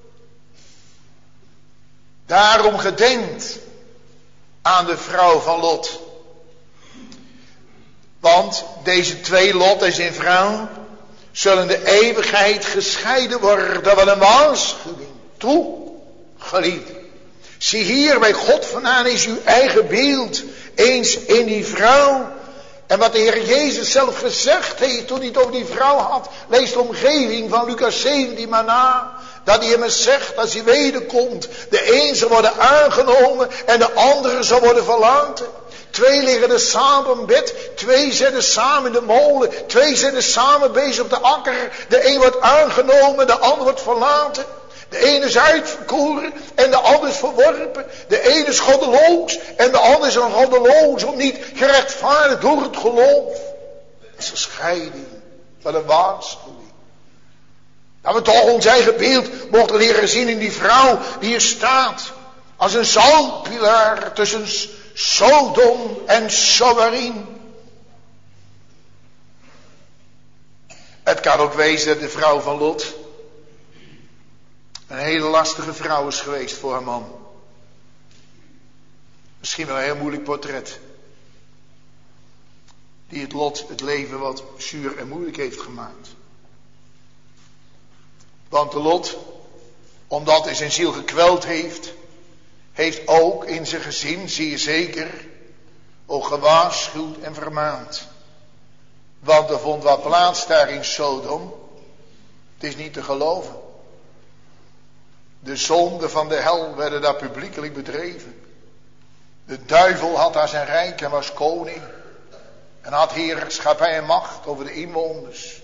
Daarom gedenkt aan de vrouw van Lot. Want deze twee, Lot en zijn vrouw, zullen de eeuwigheid gescheiden worden van een waarschuwing. Toe, geliefde. Zie hier bij God vandaan is uw eigen beeld eens in die vrouw. En wat de Heer Jezus zelf gezegd heeft toen hij het over die vrouw had. Lees de omgeving van Lucas zeventien maar na. Dat hij hem zegt als hij wederkomt. De een zal worden aangenomen en de andere zal worden verlaten. Twee liggen er samen in bed. Twee zitten samen in de molen. Twee zitten samen bezig op de akker. De een wordt aangenomen, de ander wordt verlaten. De ene is uitverkoren en de ander is verworpen. De ene is goddeloos en de ander is een goddeloos. Om niet gerechtvaardigd door het geloof. Dat is een scheiding van een waarschuwing. Dat we toch ons eigen beeld mochten leren zien in die vrouw die hier staat. Als een zoutpilaar tussen Sodom en Somarim. Het kan ook wezen dat de vrouw van Lot een hele lastige vrouw is geweest voor haar man. Misschien wel een heel moeilijk portret. Die het Lot het leven wat zuur en moeilijk heeft gemaakt. Want de Lot, omdat hij zijn ziel gekweld heeft, heeft ook in zijn gezin, zie je zeker, ook gewaarschuwd en vermaand. Want er vond wat plaats daar in Sodom. Het is niet te geloven. De zonden van de hel werden daar publiekelijk bedreven. De duivel had daar zijn rijk en was koning. En had heerschappij en macht over de inwoners.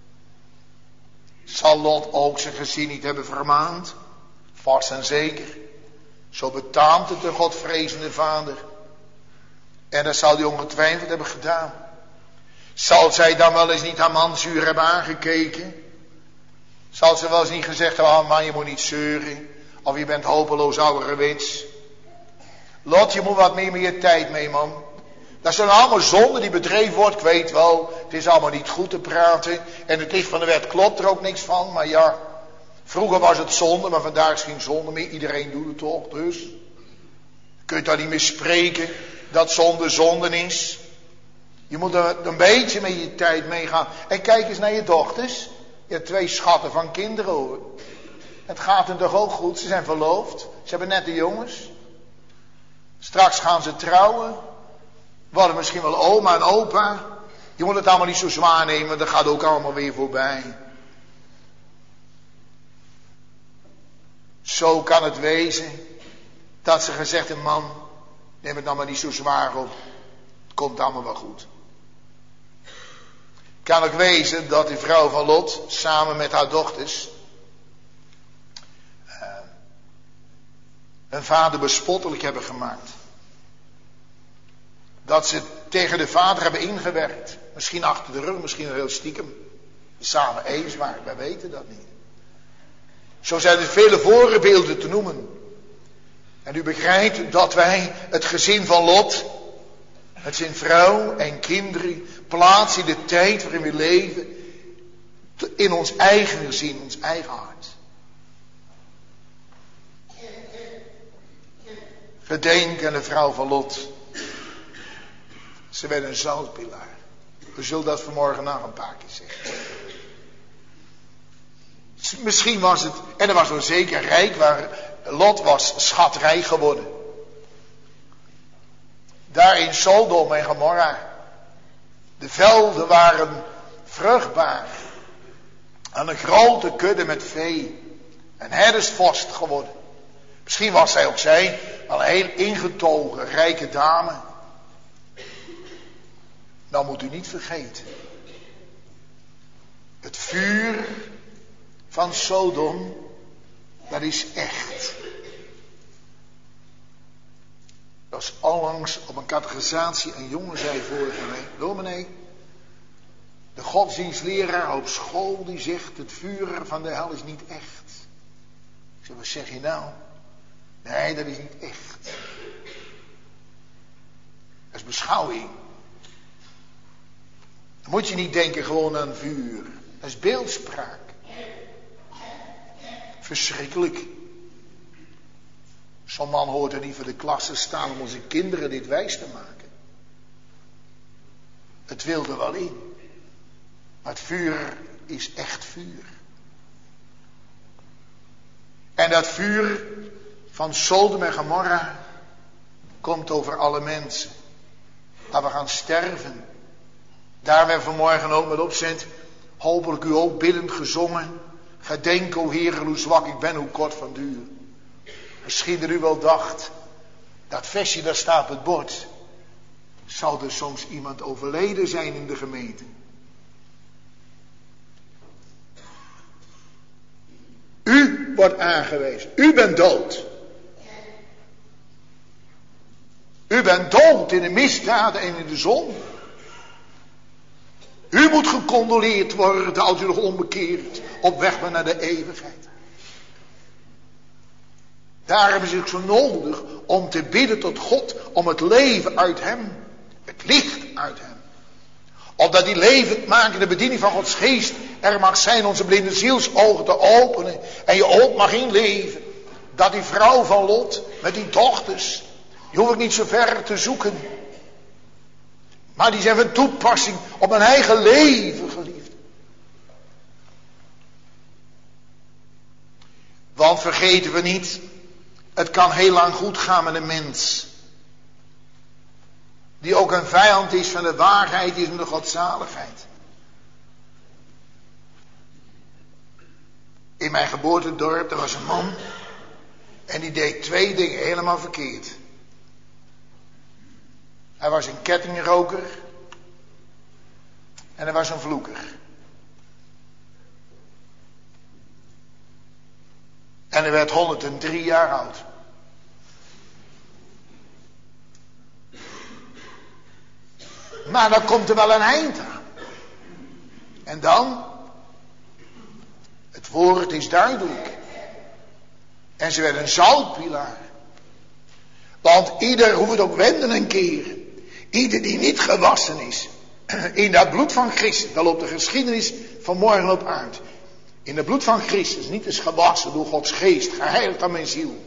Zal Lot ook zijn gezin niet hebben vermaand? Vast en zeker. Zo betaamt het de godvrezende vader. En dat zal hij ongetwijfeld hebben gedaan. Zal zij dan wel eens niet haar man zuur hebben aangekeken? Zal ze wel eens niet gezegd hebben, oh man, je moet niet zeuren. Of je bent hopeloos ouderwets. Lot, je moet wat meer met je tijd mee, man. Dat zijn allemaal zonden die bedreven wordt. Ik weet wel, het is allemaal niet goed te praten. En het licht van de wet klopt er ook niks van. Maar ja, vroeger was het zonde, maar vandaag is geen zonde meer. Iedereen doet het toch, dus. Kun je daar niet meer spreken dat zonde zonde is. Je moet er een beetje met je tijd meegaan. En kijk eens naar je dochters. Je hebt twee schatten van kinderen, hoor. Het gaat hen toch ook goed. Ze zijn verloofd. Ze hebben net de jongens. Straks gaan ze trouwen. Worden misschien wel oma en opa. Je moet het allemaal niet zo zwaar nemen. Dat gaat ook allemaal weer voorbij. Zo kan het wezen. Dat ze gezegd hebben, man, neem het nou maar niet zo zwaar op. Het komt allemaal wel goed. Kan ook wezen dat die vrouw van Lot samen met haar dochters uh, hun vader bespottelijk hebben gemaakt. Dat ze tegen de vader hebben ingewerkt. Misschien achter de rug, misschien heel stiekem. Samen eens waren, wij weten dat niet. Zo zijn er vele voorbeelden te noemen. En u begrijpt dat wij het gezin van Lot, het zijn vrouw en kinderen, plaatsen in de tijd waarin we leven, in ons eigen gezin, ons eigen hart. Gedenk aan de vrouw van Lot. Ze werd een zoutpilaar. We zullen dat vanmorgen nog een paar keer zeggen. Misschien was het, en er was wel zeker rijk, waar Lot was schatrijk geworden. Daar in Sodom en Gomorra. De velden waren vruchtbaar. En een grote kudde met vee. Een herdersvorst geworden. Misschien was zij ook zij wel een heel ingetogen, rijke dame. Nou moet u niet vergeten. Het vuur van Sodom, dat is echt. Dat is onlangs op een catechisatie een jongen zei vorige week. Dominee, de godsdienstleraar op school die zegt het vuur van de hel is niet echt. Ik zeg, wat zeg je nou? Nee, dat is niet echt. Dat is beschouwing. Dan moet je niet denken gewoon aan vuur. Dat is beeldspraak. Verschrikkelijk. Zo'n man hoort er niet voor de klas te staan om onze kinderen dit wijs te maken. Het wil er wel in. Maar het vuur is echt vuur. En dat vuur van Sodom en Gomorra komt over alle mensen. Maar we gaan sterven. Daar werd vanmorgen ook met opzet, hopelijk u ook biddend gezongen. Gedenk, o Heer, hoe zwak ik ben, hoe kort van duur. Misschien dat u wel dacht, dat versje daar staat op het bord. Zou er soms iemand overleden zijn in de gemeente? U wordt aangewezen. U bent dood. U bent dood in de misdaden en in de zonde. U moet gecondoleerd worden als u nog onbekeerd op weg bent naar de eeuwigheid. Daarom is het zo nodig om te bidden tot God om het leven uit hem. Het licht uit hem. Opdat die levend makende bediening van Gods geest er mag zijn onze blinde zielsogen te openen. En je ook mag inleven. Dat die vrouw van Lot met die dochters, die hoef ik niet zo ver te zoeken. Maar die zijn van toepassing op mijn eigen leven, geliefd. Want vergeten we niet, het kan heel lang goed gaan met een mens. Die ook een vijand is van de waarheid is en de godzaligheid. In mijn geboortedorp, er was een man, En die deed twee dingen helemaal verkeerd. Hij was een kettingroker. En hij was een vloeker. En hij werd honderddrie jaar oud. Maar dan komt er wel een eind aan. En dan? Het woord is duidelijk. En ze werd een zoutpilaar. Want ieder, hoe het ook wenden en keren. Ieder die niet gewassen is. In dat bloed van Christus. Daar loopt de geschiedenis van morgen op uit. In het bloed van Christus. Niet is gewassen door Gods geest. Geheiligd aan mijn ziel.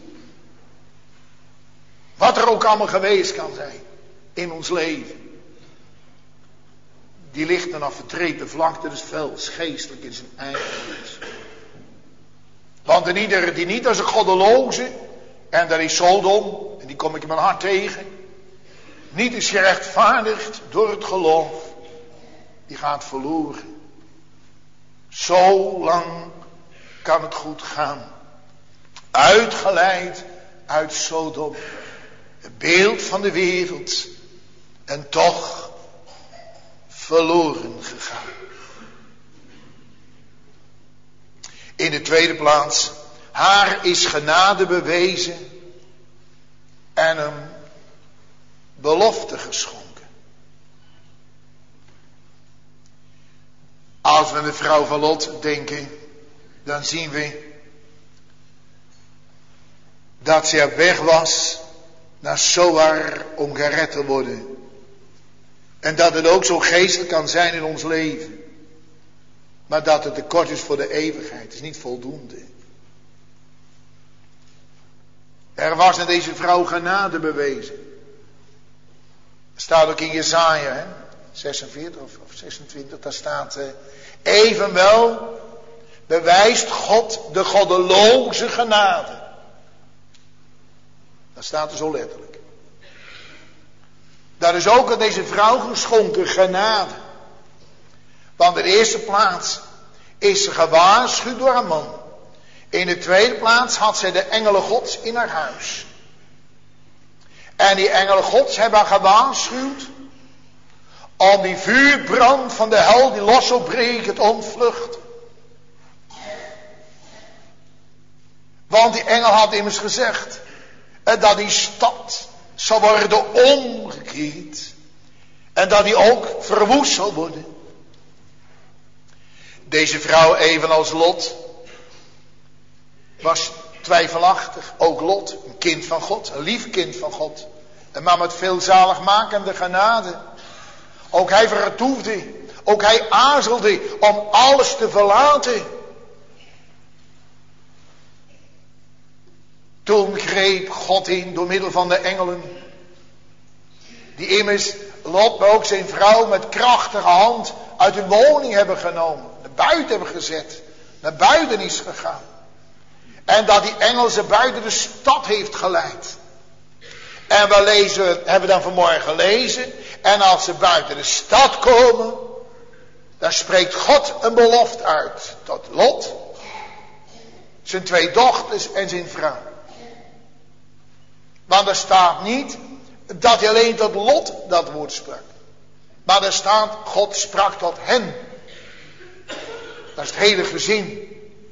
Wat er ook allemaal geweest kan zijn. In ons leven. Die ligt dan af vertrepen vlakte des velds. Geestelijk in zijn eigen mens. Want en ieder die niet als een goddeloze. En dat is Sodom. En die kom ik in mijn hart tegen. Niet is gerechtvaardigd door het geloof. Die gaat verloren. Zo lang kan het goed gaan. Uitgeleid uit Sodom. Het beeld van de wereld. En toch verloren gegaan. In de tweede plaats. Haar is genade bewezen. En een belofte geschonken. Als we aan de vrouw van Lot denken. Dan zien we. Dat ze op weg was. Naar Zoar om gered te worden. En dat het ook zo geestelijk kan zijn in ons leven. Maar dat het tekort is voor de eeuwigheid. Is niet voldoende. Er was aan deze vrouw genade bewezen. Staat ook in Jesaja, hè? zesenveertig of, of zesentwintig, daar staat. Uh, evenwel bewijst God de goddeloze genade. Dat staat er zo letterlijk. Dat is ook aan deze vrouw geschonken genade. Want in de eerste plaats is ze gewaarschuwd door een man. In de tweede plaats had zij de engelen Gods in haar huis. En die engelen Gods hebben haar gewaarschuwd. Om die vuurbrand van de hel die los zou breken te ontvluchten. Want die engel had immers gezegd. Dat die stad zal worden omgekeerd. En dat die ook verwoest zal worden. Deze vrouw, evenals Lot, was twijfelachtig. Ook Lot, een kind van God, een lief kind van God. Een man met veel zaligmakende genade. Ook hij vertoefde, ook hij aarzelde om alles te verlaten. Toen greep God in door middel van de engelen. Die immers Lot, maar ook zijn vrouw met krachtige hand uit hun woning hebben genomen. Naar buiten hebben gezet. Naar buiten is gegaan. En dat die engel ze buiten de stad heeft geleid. En we lezen, hebben we dan vanmorgen gelezen. En als ze buiten de stad komen. Dan spreekt God een belofte uit. Tot Lot. Zijn twee dochters en zijn vrouw. Want er staat niet dat hij alleen tot Lot dat woord sprak. Maar er staat, God sprak tot hen. Dat is het hele gezin.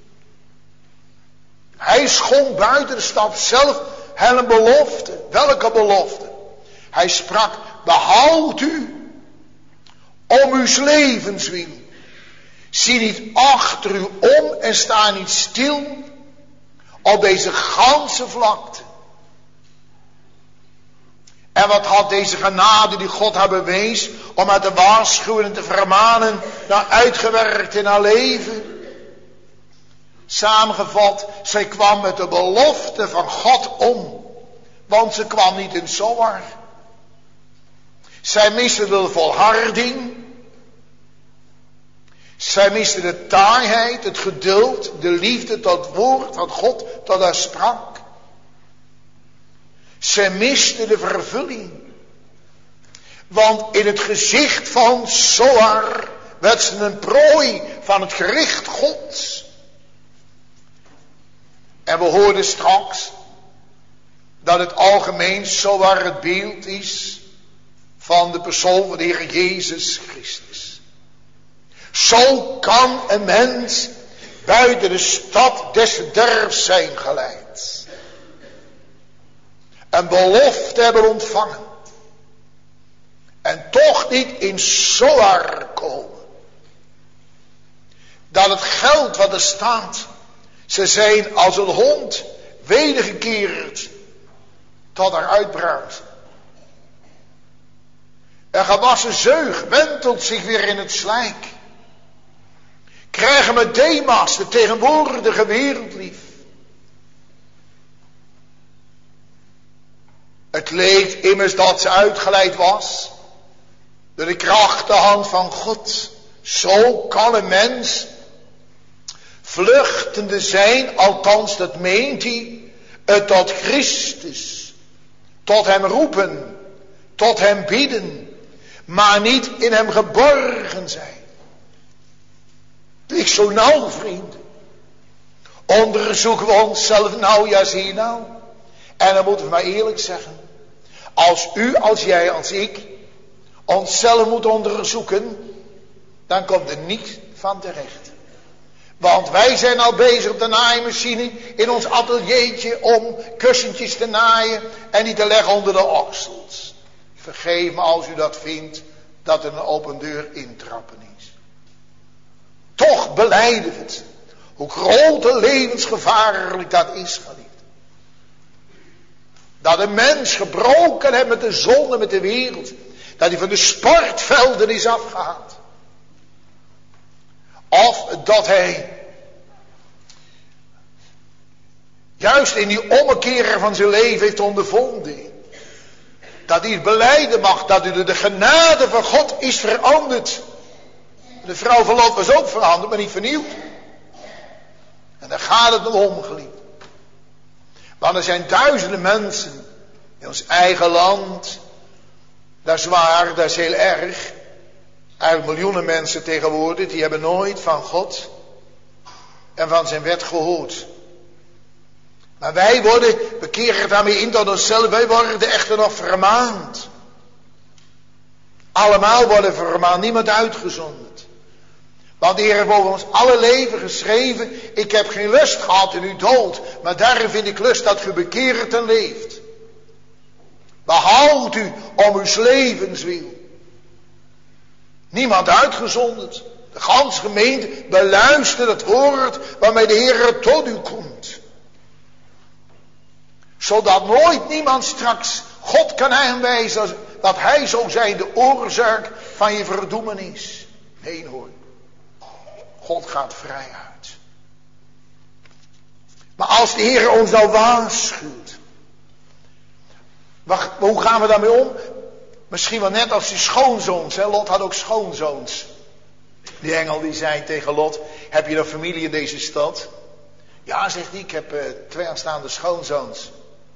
Hij schonk buiten de stad zelf hen een belofte. Welke belofte? Hij sprak, behoud u om uw levens wil. Zie niet achter u om en sta niet stil op deze ganse vlakte. En wat had deze genade die God haar bewees om haar te waarschuwen en te vermanen, nou uitgewerkt in haar leven? Samengevat, zij kwam met de belofte van God om. Want ze kwam niet in Zoar. Zij miste de volharding. Zij miste de taaiheid, het geduld, de liefde tot het woord van God tot haar sprak. Zij miste de vervulling. Want in het gezicht van Zoar werd ze een prooi van het gericht Gods. En we hoorden straks dat het algemeen zowaar het beeld is van de persoon van de Heer Jezus Christus. Zo kan een mens buiten de stad des verderfs zijn geleid. Een belofte hebben ontvangen. En toch niet in zoar komen. Dat het geld wat er staat, ze zijn als een hond wedergekeerd tot haar uitbraak. Een gewassen zeug wentelt zich weer in het slijk. Krijgen we Demas, de tegenwoordige wereldlief. Het leed immers dat ze uitgeleid was door de krachtige hand van God. Zo kan een mens vluchtende zijn, althans dat meent hij, het tot Christus, tot hem roepen, tot hem bidden, maar niet in hem geborgen zijn. Ik zo nauw, vrienden. Onderzoeken we onszelf nou, ja zie je nou. En dan moeten we maar eerlijk zeggen. Als u, als jij, als ik onszelf moet onderzoeken, dan komt er niets van terecht. Want wij zijn al bezig op de naaimachine in ons ateliertje om kussentjes te naaien en die te leggen onder de oksels. Vergeef me als u dat vindt dat er een open deur intrappen is. Toch belijden we het. Hoe groot en levensgevaarlijk dat is, geliefd. Dat een mens gebroken heeft met de zonde, met de wereld. Dat hij van de sportvelden is afgehaald. Of dat hij juist in die ommekeer van zijn leven heeft ondervonden. Dat hij het belijden mag dat hij door de genade van God is veranderd. De vrouw van Lot was ook veranderd, maar niet vernieuwd. En daar gaat het om, geliefd. Want er zijn duizenden mensen in ons eigen land. Dat is waar, dat is heel erg. Eigenlijk miljoenen mensen tegenwoordig, die hebben nooit van God en van zijn wet gehoord. Maar wij worden, we keren daarmee in tot onszelf, wij worden echter nog vermaand. Allemaal worden vermaand, niemand uitgezonderd. Want de Heer heeft over ons alle leven geschreven, ik heb geen lust gehad in uw dood, maar daarin vind ik lust dat u bekeert en leeft. Behoud u om uw levenswil. Niemand uitgezonderd. De ganse gemeente beluistert het woord waarmee de Heer tot u komt. Zodat nooit niemand straks God kan aanwijzen dat hij zo zijn de oorzaak van je verdoemenis. Nee hoor. God gaat vrij uit. Maar als de Heer ons nou waarschuwt. Wacht, hoe gaan we daarmee om? Misschien wel net als die schoonzoons. Hè? Lot had ook schoonzoons. Die engel die zei tegen Lot. Heb je nog familie in deze stad? Ja, zegt hij. Ik heb uh, twee aanstaande schoonzoons.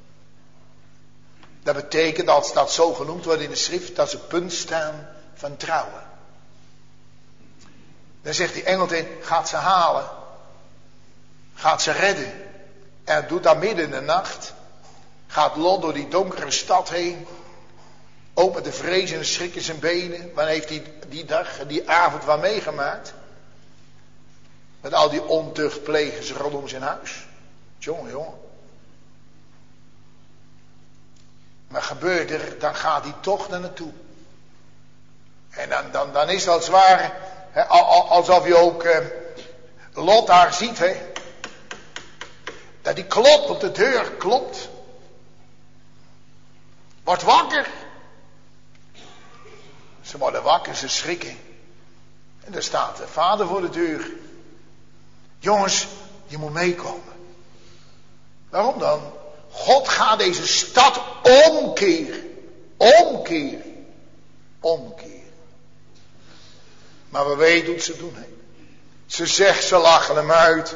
Dat betekent, als dat zo genoemd wordt in de schrift, dat ze punt staan van trouwen. Dan zegt die engel tegen, gaat ze halen. Gaat ze redden. En doet dat midden in de nacht. Gaat Lot door die donkere stad heen. Ook met de vrees en de schrik in zijn benen. Wanneer heeft hij die dag, die avond wat meegemaakt? Met al die ontuchtplegers rondom zijn huis. Jongen, jongen. Maar gebeurt er, dan gaat hij toch naar naartoe. En dan, dan, dan is het als het ware, he, alsof je ook eh, Lot daar ziet. He, dat hij klopt op de deur, klopt. Wordt wakker. Ze worden wakker, ze schrikken. En daar staat de vader voor de deur. Jongens, je moet meekomen. Waarom dan? God gaat deze stad omkeren. Omkeren. Omkeren. Maar we weten hoe ze doen. He. Ze zegt, ze lachen hem uit.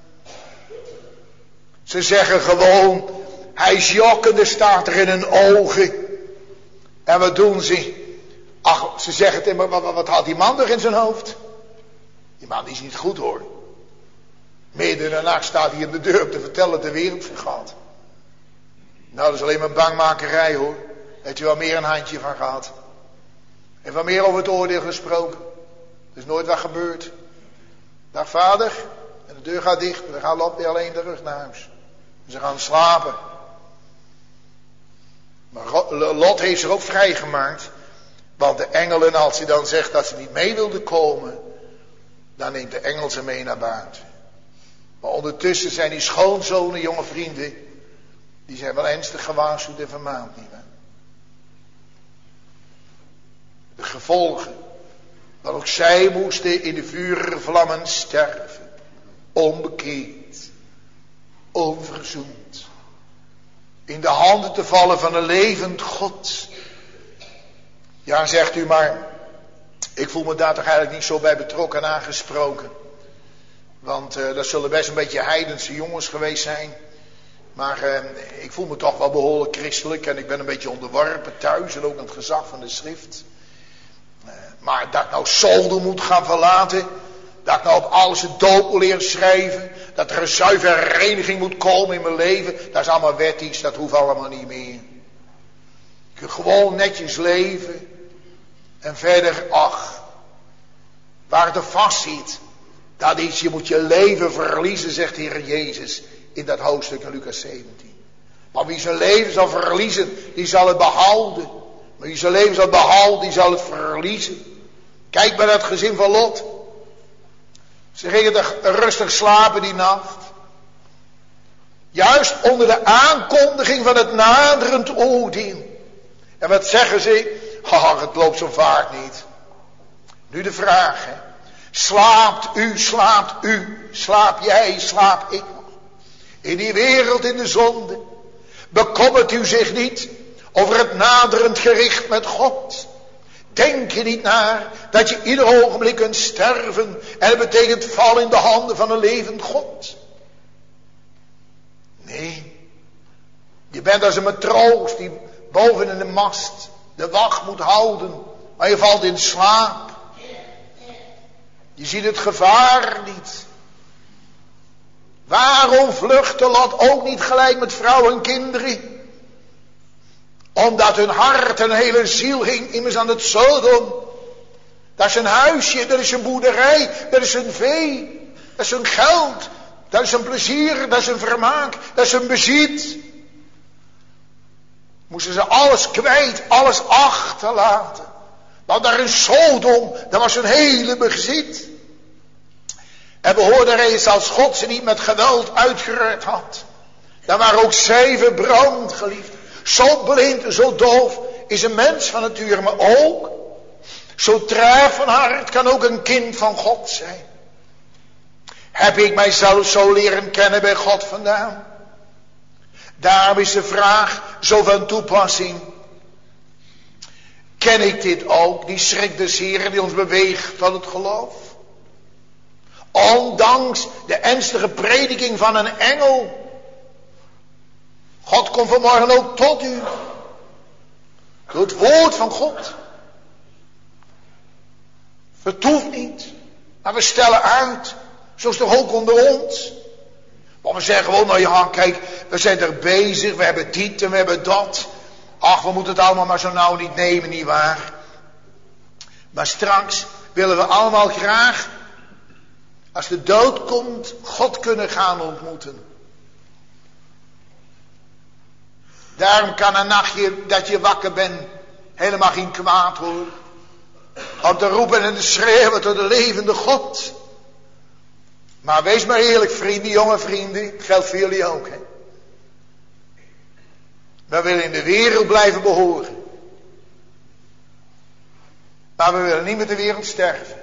Ze zeggen gewoon, hij is jokkende, staat er in hun ogen. En wat doen ze? Ach, ze zeggen tegen me, wat, wat had die man nog in zijn hoofd? Die man is niet goed hoor. Midden in de nacht staat hij in de deur om te vertellen dat de wereld vergaat. Nou, dat is alleen maar bangmakerij hoor. Heeft u wel meer een handje van gehad? Heeft wel meer over het oordeel gesproken? Er is nooit wat gebeurd. Dag vader. En de deur gaat dicht. En dan gaat Lot weer alleen de rug naar huis. En ze gaan slapen. Maar Lot heeft zich ook vrijgemaakt. Want de engelen, als hij dan zegt dat ze niet mee wilden komen, dan neemt de engel ze mee naar buiten. Maar ondertussen zijn die schoonzonen, jonge vrienden, die zijn wel ernstig gewaarschuwd en vermaand, nietwaar? De gevolgen. Dat ook zij moesten in de vurige vlammen sterven. Onbekeerd. Onverzoend. In de handen te vallen van een levend God. Ja, zegt u, maar ik voel me daar toch eigenlijk niet zo bij betrokken en aangesproken. Want uh, dat zullen best een beetje heidense jongens geweest zijn. Maar uh, ik voel me toch wel behoorlijk christelijk en ik ben een beetje onderworpen thuis en ook aan het gezag van de schrift. Uh, maar dat ik nou Sodom moet gaan verlaten, dat ik nou op alles het doop wil leren schrijven, dat er een zuivere reiniging moet komen in mijn leven, dat is allemaal wettisch, dat hoeft allemaal niet meer. Ik wil gewoon netjes leven en verder, ach, waar het er vast zit, dat is, je moet je leven verliezen, zegt de Heer Jezus in dat hoofdstuk in Lucas zeventien. Maar wie zijn leven zal verliezen, die zal het behouden. Maar wie zijn leven zal behouden, die zal het verliezen. Kijk maar naar het gezin van Lot. Ze gingen toch rustig slapen die nacht. Juist onder de aankondiging van het naderend oordeel. En wat zeggen ze? Ach, het loopt zo vaak niet. Nu de vraag, hè. Slaapt u, slaapt u, slaap jij, slaap ik nog. In die wereld in de zonde. Bekommert u zich niet over het naderend gericht met God. Denk je niet naar dat je ieder ogenblik kunt sterven. En dat betekent vallen in de handen van een levend God. Nee. Je bent als een matroos die boven in de mast de wacht moet houden. Maar je valt in slaap. Je ziet het gevaar niet. Waarom vluchtte Lot ook niet gelijk met vrouw en kinderen? Omdat hun hart en hele ziel hing immers aan het Sodom. Dat is een huisje, dat is een boerderij, dat is een vee, dat is een geld, dat is een plezier, dat is een vermaak, dat is een bezit. Moesten ze alles kwijt, alles achterlaten. Want daar in Sodom, dat was een hele bezit. En we hoorden reeds als God ze niet met geweld uitgerukt had. Dan waren ook zij verbrand, geliefd. Zo blind en zo doof is een mens van nature, maar ook zo traag van hart kan ook een kind van God zijn. Heb ik mijzelf zo leren kennen bij God vandaan? Daarom is de vraag zo van toepassing. Ken ik dit ook, die schrik des Heeren die ons beweegt tot het geloof? Ondanks de ernstige prediking van een engel. God komt vanmorgen ook tot u. Door het woord van God. Vertoeft niet. Maar we stellen uit. Zo is het ook onder ons. Maar we zeggen gewoon, nou ja, kijk, we zijn er bezig. We hebben dit en we hebben dat. Ach, we moeten het allemaal maar zo nauw niet nemen, nietwaar? Maar straks willen we allemaal graag, als de dood komt, God kunnen gaan ontmoeten. Daarom kan een nachtje dat je wakker bent helemaal geen kwaad hoor. Om te roepen en te schreeuwen tot de levende God. Maar wees maar eerlijk vrienden, jonge vrienden. Het geldt voor jullie ook. Hè? We willen in de wereld blijven behoren. Maar we willen niet met de wereld sterven.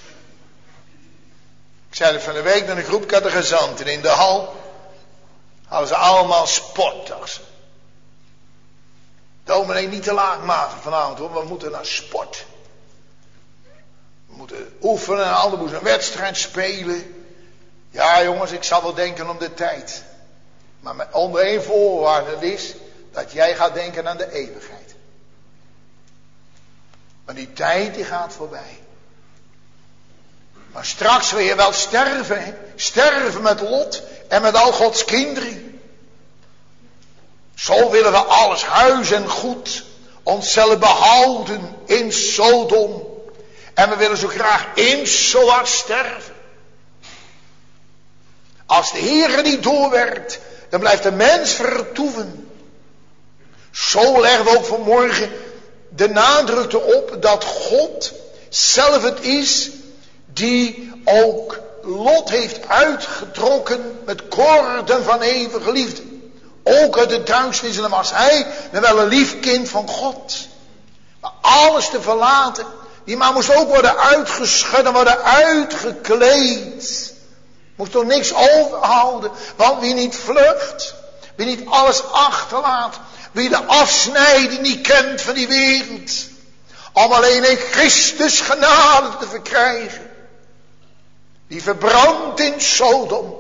Ik zei het van de week naar een groep catechizanten in de hal. Hadden ze allemaal sportdags. Dominee, niet te laagmatig vanavond hoor, we moeten naar sport. We moeten oefenen en anderen moeten een wedstrijd spelen. Ja jongens, ik zal wel denken om de tijd. Maar met onder één voorwaarde is dat jij gaat denken aan de eeuwigheid. Maar die tijd die gaat voorbij. Maar straks wil je wel sterven. Hè? Sterven met Lot en met al Gods kinderen. Zo willen we alles huis en goed onszelf behouden in Sodom. En we willen zo graag in Zoar sterven. Als de Heer niet doorwerkt, dan blijft de mens vertoeven. Zo leggen we ook vanmorgen de nadruk erop dat God zelf het is die ook Lot heeft uitgetrokken met koorden van eeuwige liefde. Ook uit de duisternis, en dan was hij wel een lief kind van God. Maar alles te verlaten, die man moest ook worden uitgeschud en worden uitgekleed. Moest er niks overhouden, want wie niet vlucht, wie niet alles achterlaat, wie de afsnijding niet kent van die wereld, om alleen in Christus genade te verkrijgen, die verbrandt in Sodom.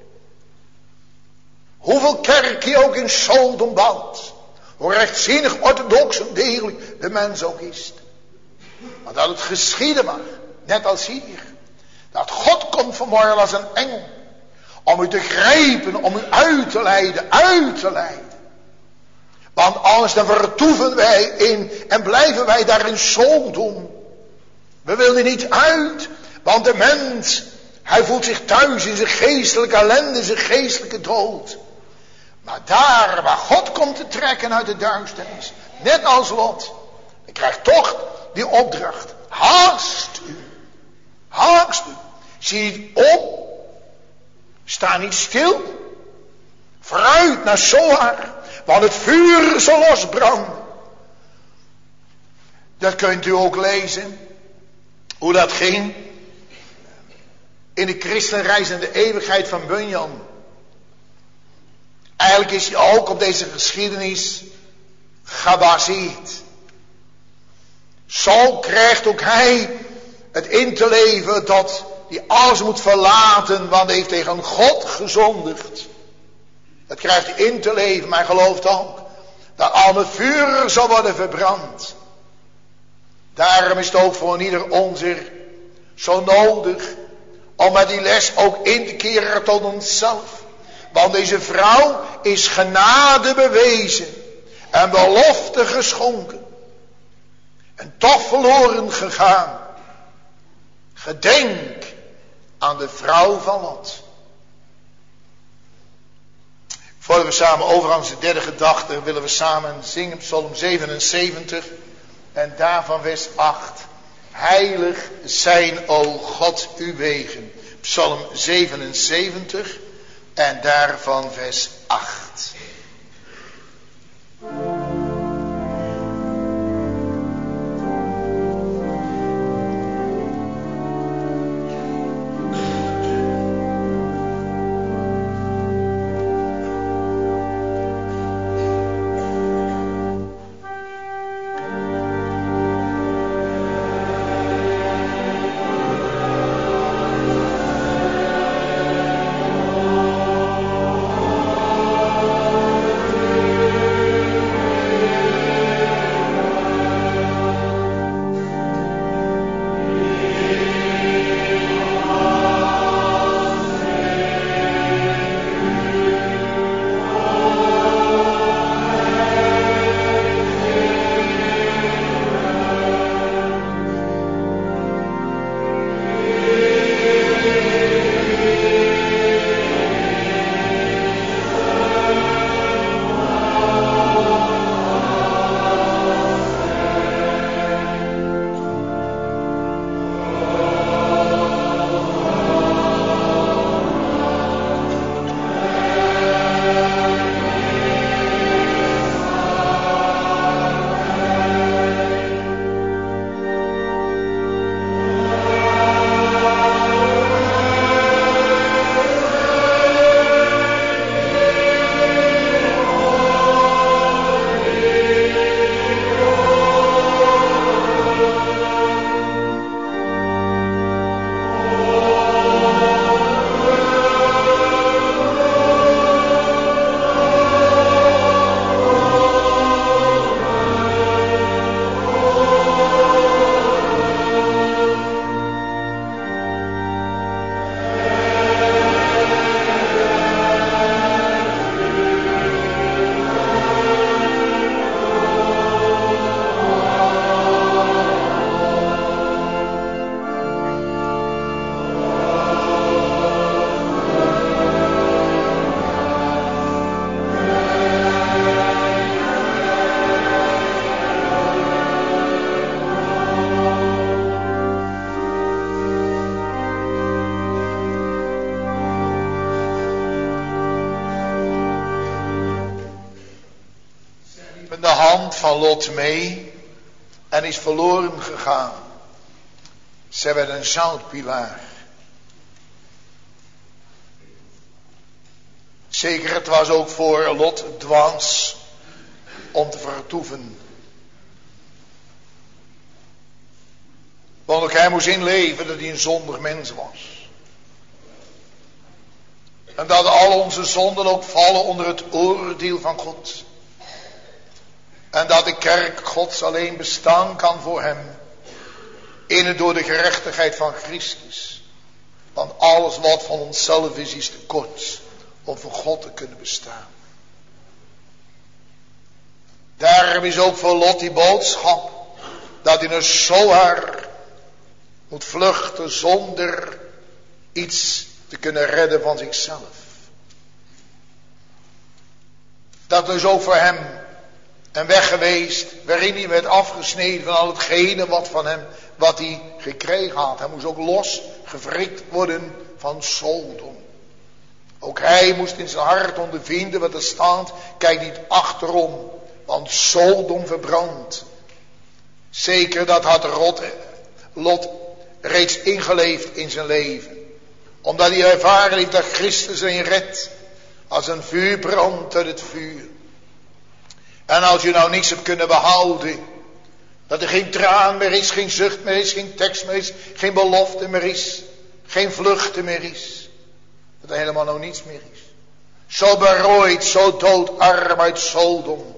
Hoeveel kerk je ook in Sodom bouwt, hoe rechtzinnig orthodox en degelijk de mens ook is. Maar dat het geschieden mag, net als hier, dat God komt vanmorgen als een engel, om u te grijpen, om u uit te leiden, uit te leiden. Want anders dan vertoeven wij in en blijven wij daar in Sodom. We willen er niet uit, want de mens, hij voelt zich thuis in zijn geestelijke ellende, zijn geestelijke dood. Maar daar waar God komt te trekken uit de duisternis, net als Lot, dan krijgt toch die opdracht. Haast u, haast u. Zie niet op, sta niet stil, vooruit naar Zoar, want het vuur zal losbranden. Dat kunt u ook lezen, hoe dat ging in de christenreis en de eeuwigheid van Bunyan. Eigenlijk is hij ook op deze geschiedenis gebaseerd. Zo krijgt ook hij het in te leven dat hij alles moet verlaten, want hij heeft tegen God gezondigd. Dat krijgt hij in te leven, maar hij gelooft ook dat al het vuur zal worden verbrand. Daarom is het ook voor ieder onzer zo nodig om met die les ook in te keren tot onszelf. Want deze vrouw is genade bewezen en belofte geschonken. En toch verloren gegaan. Gedenk aan de vrouw van Lot. Voordat we samen overgaan tot de derde gedachte, willen we samen zingen Psalm zevenenzeventig en daarvan vers acht. Heilig zijn, o God, uw wegen. Psalm zevenenzeventig en daarvan vers acht. Oh hand van Lot mee en is verloren gegaan. Zij werd een zoutpilaar. Zeker, het was ook voor Lot dwans om te vertoeven. Want ook hij moest inleven dat hij een zondig mens was. En dat al onze zonden ook vallen onder het oordeel van God. En dat de kerk Gods alleen bestaan kan voor hem. In en door de gerechtigheid van Christus. Want alles wat van onszelf is, is te kort om voor God te kunnen bestaan. Daarom is ook voor Lot die boodschap dat hij een Zoar moet vluchten zonder iets te kunnen redden van zichzelf. Dat is ook voor hem een weg geweest waarin hij werd afgesneden van al hetgene wat van hem, wat hij gekregen had. Hij moest ook losgewrikt worden van Sodom. Ook hij moest in zijn hart ondervinden wat er staat. Kijk niet achterom, want Sodom verbrandt. Zeker, dat had Lot, Lot reeds ingeleefd in zijn leven. Omdat hij ervaren heeft dat Christus hem redt. Als een vuur brandt uit het vuur. En als je nou niks hebt kunnen behouden. Dat er geen traan meer is, geen zucht meer is, geen tekst meer is, geen belofte meer is. Geen vluchten meer is. Dat er helemaal nou niets meer is. Zo berooid, zo doodarm uit Sodom.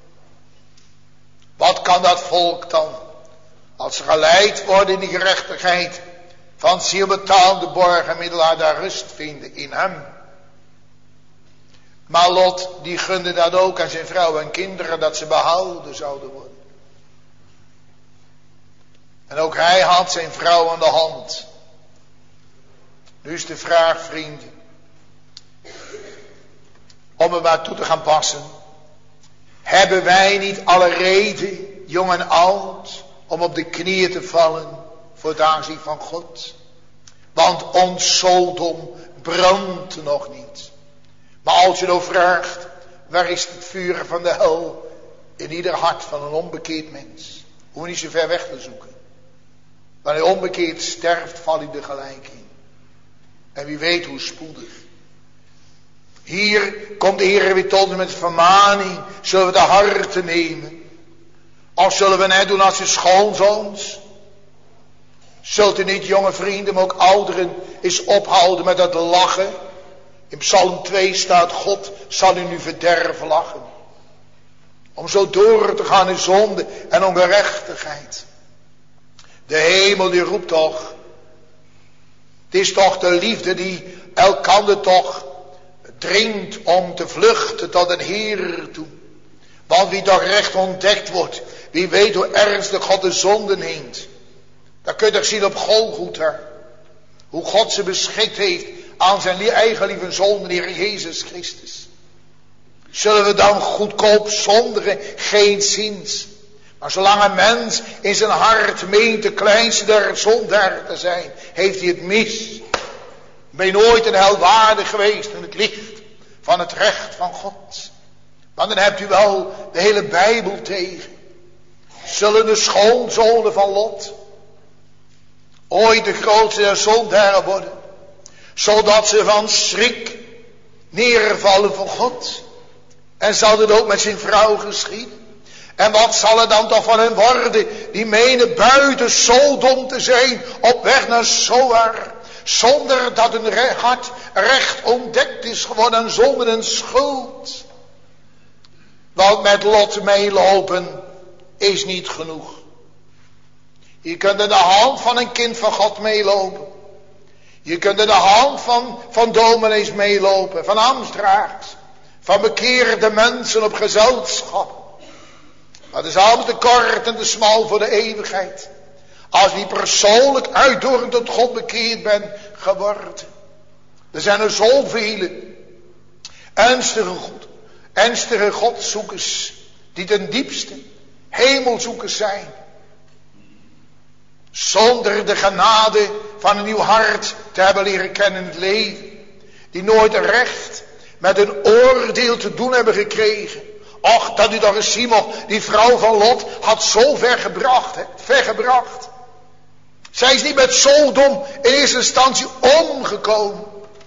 Wat kan dat volk dan? Als ze geleid worden in die gerechtigheid van zielbetaalde borg en middelaar, daar rust vinden in hem. Maar Lot die gunde dat ook aan zijn vrouw en kinderen, dat ze behouden zouden worden. En ook hij had zijn vrouw aan de hand. Nu is de vraag, vrienden, om er maar toe te gaan passen. Hebben wij niet alle reden, jong en oud, om op de knieën te vallen voor het aangezicht van God? Want ons Sodom brandt nog niet. Maar als je nou vraagt, waar is het vuur van de hel in ieder hart van een onbekeerd mens? Hoef je niet zo ver weg te zoeken. Wanneer hij onbekeerd sterft, valt hij er gelijk in. En wie weet hoe spoedig. Hier komt de Heer weer tot met vermaning. Zullen we de harten nemen? Of zullen we net doen als de schoonzoons? Zult u niet, jonge vrienden, maar ook ouderen, eens ophouden met dat lachen? In Psalm twee staat, God zal u nu verderven lachen. Om zo door te gaan in zonde en ongerechtigheid. De hemel die roept toch. Het is toch de liefde die elkander toch dringt om te vluchten tot een Heer toe. Want wie toch recht ontdekt wordt, wie weet hoe ernstig God de zonde neemt. Dat kun je toch zien op Golgotha. Hoe God ze beschikt heeft aan zijn eigen lieve zoon, de Heer Jezus Christus. Zullen we dan goedkoop zondigen? Geen zins. Maar zolang een mens in zijn hart meent de kleinste der zondaar te zijn, heeft hij het mis. Ben je nooit een helwaardig geweest in het licht van het recht van God. Maar dan hebt u wel de hele Bijbel tegen. Zullen de schoonzonen van Lot ooit de grootste der zondaren worden, zodat ze van schrik neervallen voor God? En zal dit ook met zijn vrouw geschieden? En wat zal er dan toch van hen worden, die menen buiten Sodom te zijn, op weg naar Zoar, zonder dat hun hart recht ontdekt is geworden en zonder een schuld? Want met Lot meelopen is niet genoeg. Je kunt in de hand van een kind van God meelopen. Je kunt in de hand van, van dominees meelopen, van ambtsdragers, van bekeerde mensen op gezelschap. Maar het is altijd te kort en te smal voor de eeuwigheid. Als je niet persoonlijk uitdorend tot God bekeerd bent geworden. Er zijn er zoveel ernstige, God, ernstige Godzoekers die ten diepste hemelzoekers zijn. Zonder de genade van een nieuw hart te hebben leren kennen in het leven. Die nooit recht met een oordeel te doen hebben gekregen. Och, dat u toch eens zien mocht, die vrouw van Lot had zo ver gebracht, hè, ver gebracht. Zij is niet met Sodom in eerste instantie omgekomen.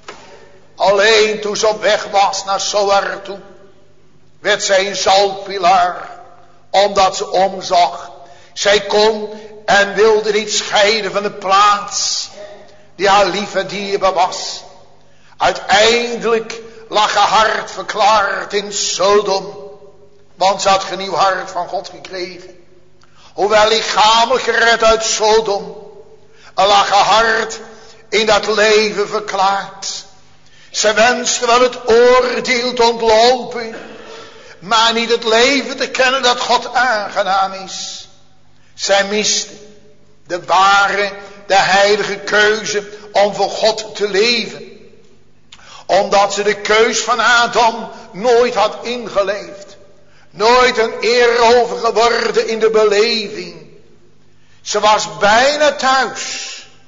Alleen toen ze op weg was naar Zoar toe, werd zij een zoutpilaar, omdat ze omzag. Zij kon en wilde niet scheiden van de plaats die haar lief en dierbaar was. Uiteindelijk lag haar hart verklaard in Sodom, want ze had een nieuw hart van God gekregen. Hoewel lichamelijk gered uit Sodom, lag haar hart in dat leven verklaard. Ze wenste wel het oordeel te ontlopen, maar niet het leven te kennen dat God aangenaam is. Zij miste de ware, de heilige keuze om voor God te leven. Omdat ze de keus van Adam nooit had ingeleefd. Nooit een erover geworden in de beleving. Ze was bijna thuis.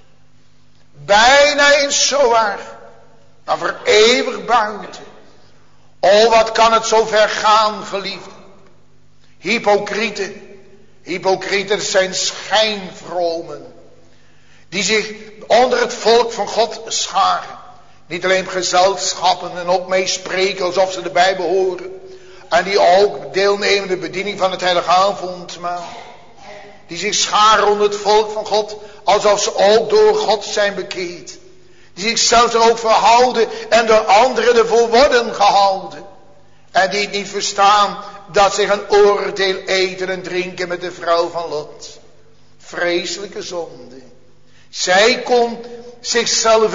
Bijna in Zoar. Maar voor eeuwig buiten. Oh, wat kan het zo ver gaan, geliefde. Hypocrieten. Hypocrieten zijn schijnvromen. Die zich onder het volk van God scharen. Niet alleen gezelschappen en ook meespreken alsof ze erbij behoren. En die ook deelnemen in de bediening van het heilige avondmaal. Die zich scharen onder het volk van God alsof ze ook door God zijn bekeerd. Die zichzelf er ook verhouden en door anderen ervoor worden gehouden. En die het niet verstaan dat ze een oordeel eten en drinken met de vrouw van Lot. Vreselijke zonde. Zij kon zichzelf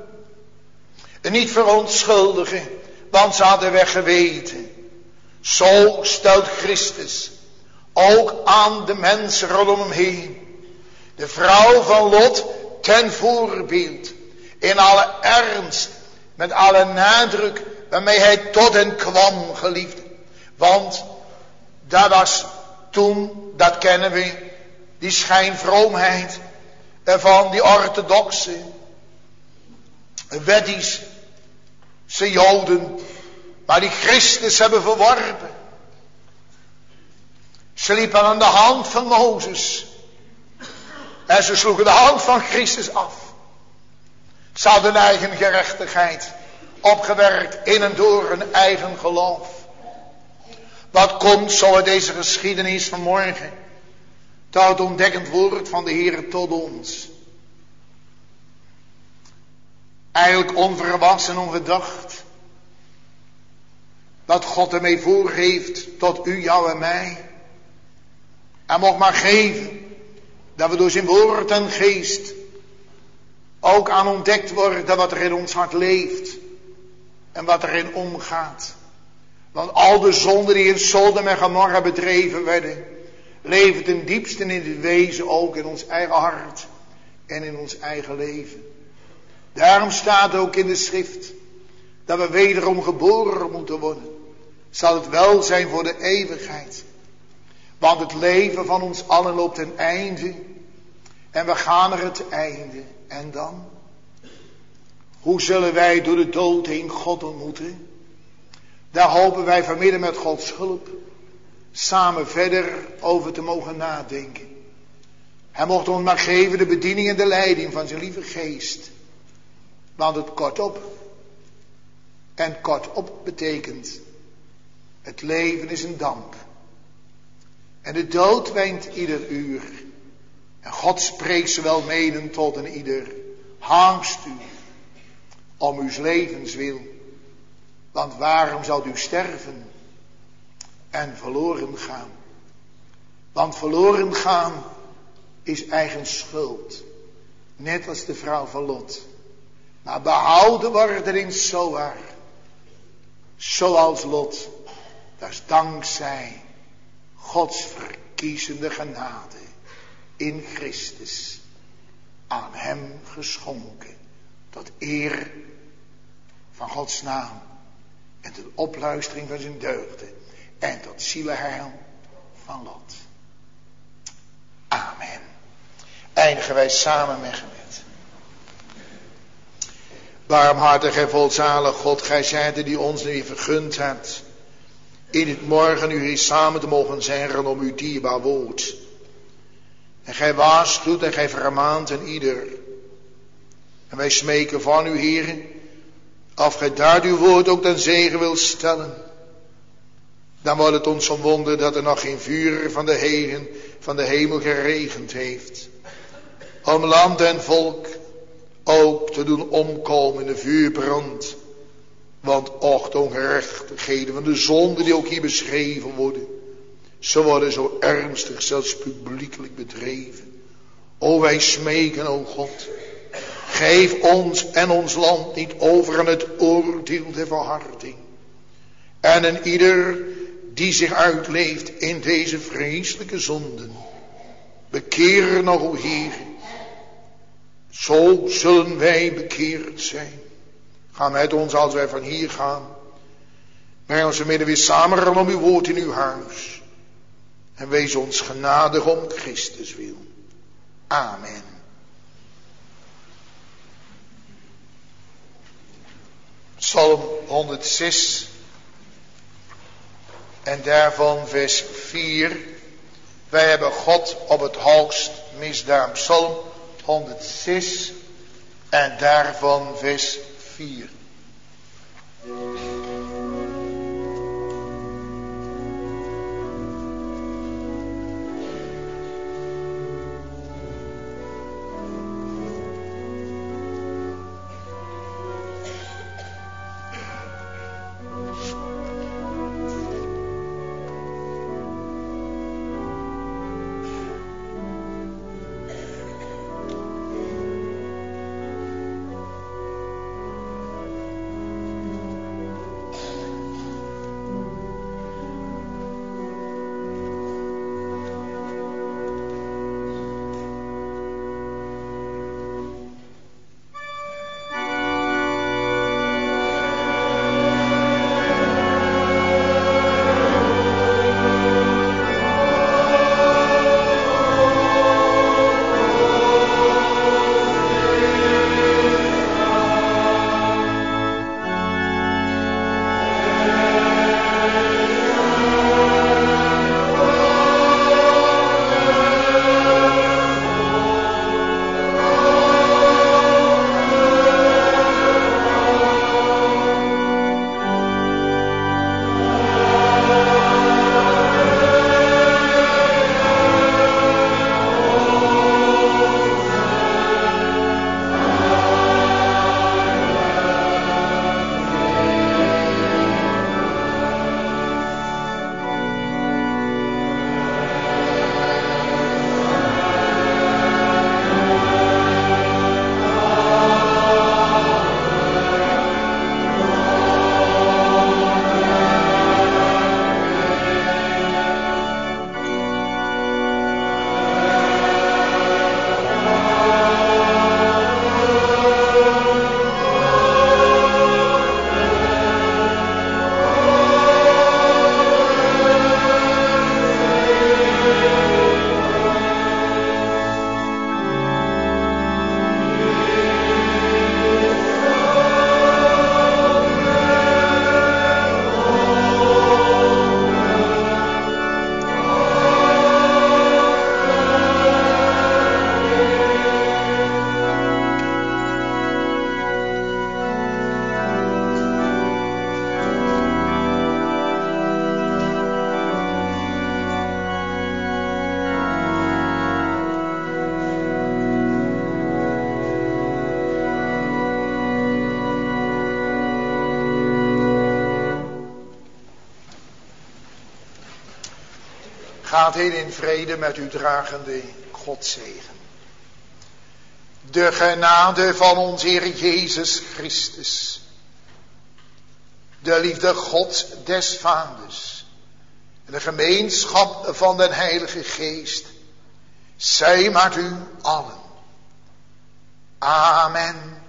niet verontschuldigen, want ze hadden weg geweten. Zo stelt Christus ook aan de mensen rondom hem heen. De vrouw van Lot ten voorbeeld. In alle ernst, met alle nadruk waarmee hij tot hen kwam, geliefde. Want dat was toen, dat kennen we, die schijnvroomheid van die orthodoxe, Wettische Joden, maar die Christus hebben verworpen. Ze liepen aan de hand van Mozes en ze sloegen de hand van Christus af. Ze hadden eigen gerechtigheid opgewerkt in en door hun eigen geloof. Wat komt zo uit deze geschiedenis van morgen? Dat het ontdekkend woord van de Heer tot ons. Eigenlijk onverwachts en ongedacht. Dat God ermee voor heeft tot u, jou en mij. En mocht maar geven dat we door zijn woord en geest ook aan ontdekt worden wat er in ons hart leeft. En wat erin omgaat. Want al de zonden die in Sodom en Gomorra bedreven werden, leven ten diepste in het wezen ook in ons eigen hart en in ons eigen leven. Daarom staat ook in de schrift dat we wederom geboren moeten worden. Zal het wel zijn voor de eeuwigheid. Want het leven van ons allen loopt ten einde. En we gaan er het einde. En dan? Hoe zullen wij door de dood heen God ontmoeten? Daar hopen wij vanmiddag met Gods hulp samen verder over te mogen nadenken. Hij mocht ons maar geven de bediening en de leiding van zijn lieve geest. Want het kortop. En kortop betekent, het leven is een damp. En de dood wijnt ieder uur. En God spreekt zowel mede tot een ieder. Haast u om uw levens wil. Want waarom zou u sterven en verloren gaan? Want verloren gaan is eigen schuld. Net als de vrouw van Lot. Maar behouden worden in Zoar. Zoals Lot. Dat is dankzij Gods verkiezende genade in Christus. Aan hem geschonken. Tot eer van Gods naam. En tot opluistering van zijn deugden. En tot zielenheil van Lot. Amen. Eindigen wij samen met gebed. Barmhartig en volzalig God, gij zijt die ons nu vergund hebt in het morgenuur hier samen te mogen zijn rondom uw dierbaar woord. En gij waarschuwt en gij vermaant een ieder. En wij smeken van u, Heer, of gij daar uw woord ook ten zegen wilt stellen, dan wordt het ons een wonder dat er nog geen vuur van de hegen, van de hemel geregend heeft. Om land en volk ook te doen omkomen in de vuurbrand. Want och, de ongerechtigheden van de zonden die ook hier beschreven worden, ze worden zo ernstig, zelfs publiekelijk bedreven. O, wij smeken, o God, geef ons en ons land niet over aan het oordeel der verharding. En een ieder die zich uitleeft in deze vreselijke zonden, bekeer nog, o Heer. Zo zullen wij bekeerd zijn. Ga met ons als wij van hier gaan. Breng ons midden weer samen om uw woord in uw huis. En wees ons genadig om Christus wil. Amen. Psalm honderdzes. En daarvan vers vier. Wij hebben God op het hoogst misdaan. Psalm honderdzes. En daarvan vers vier. Gaat heen in vrede met uw dragende Godzegen. De genade van ons Heer Jezus Christus. De liefde God des Vaders. En de gemeenschap van den Heilige Geest. Zij met u allen. Amen.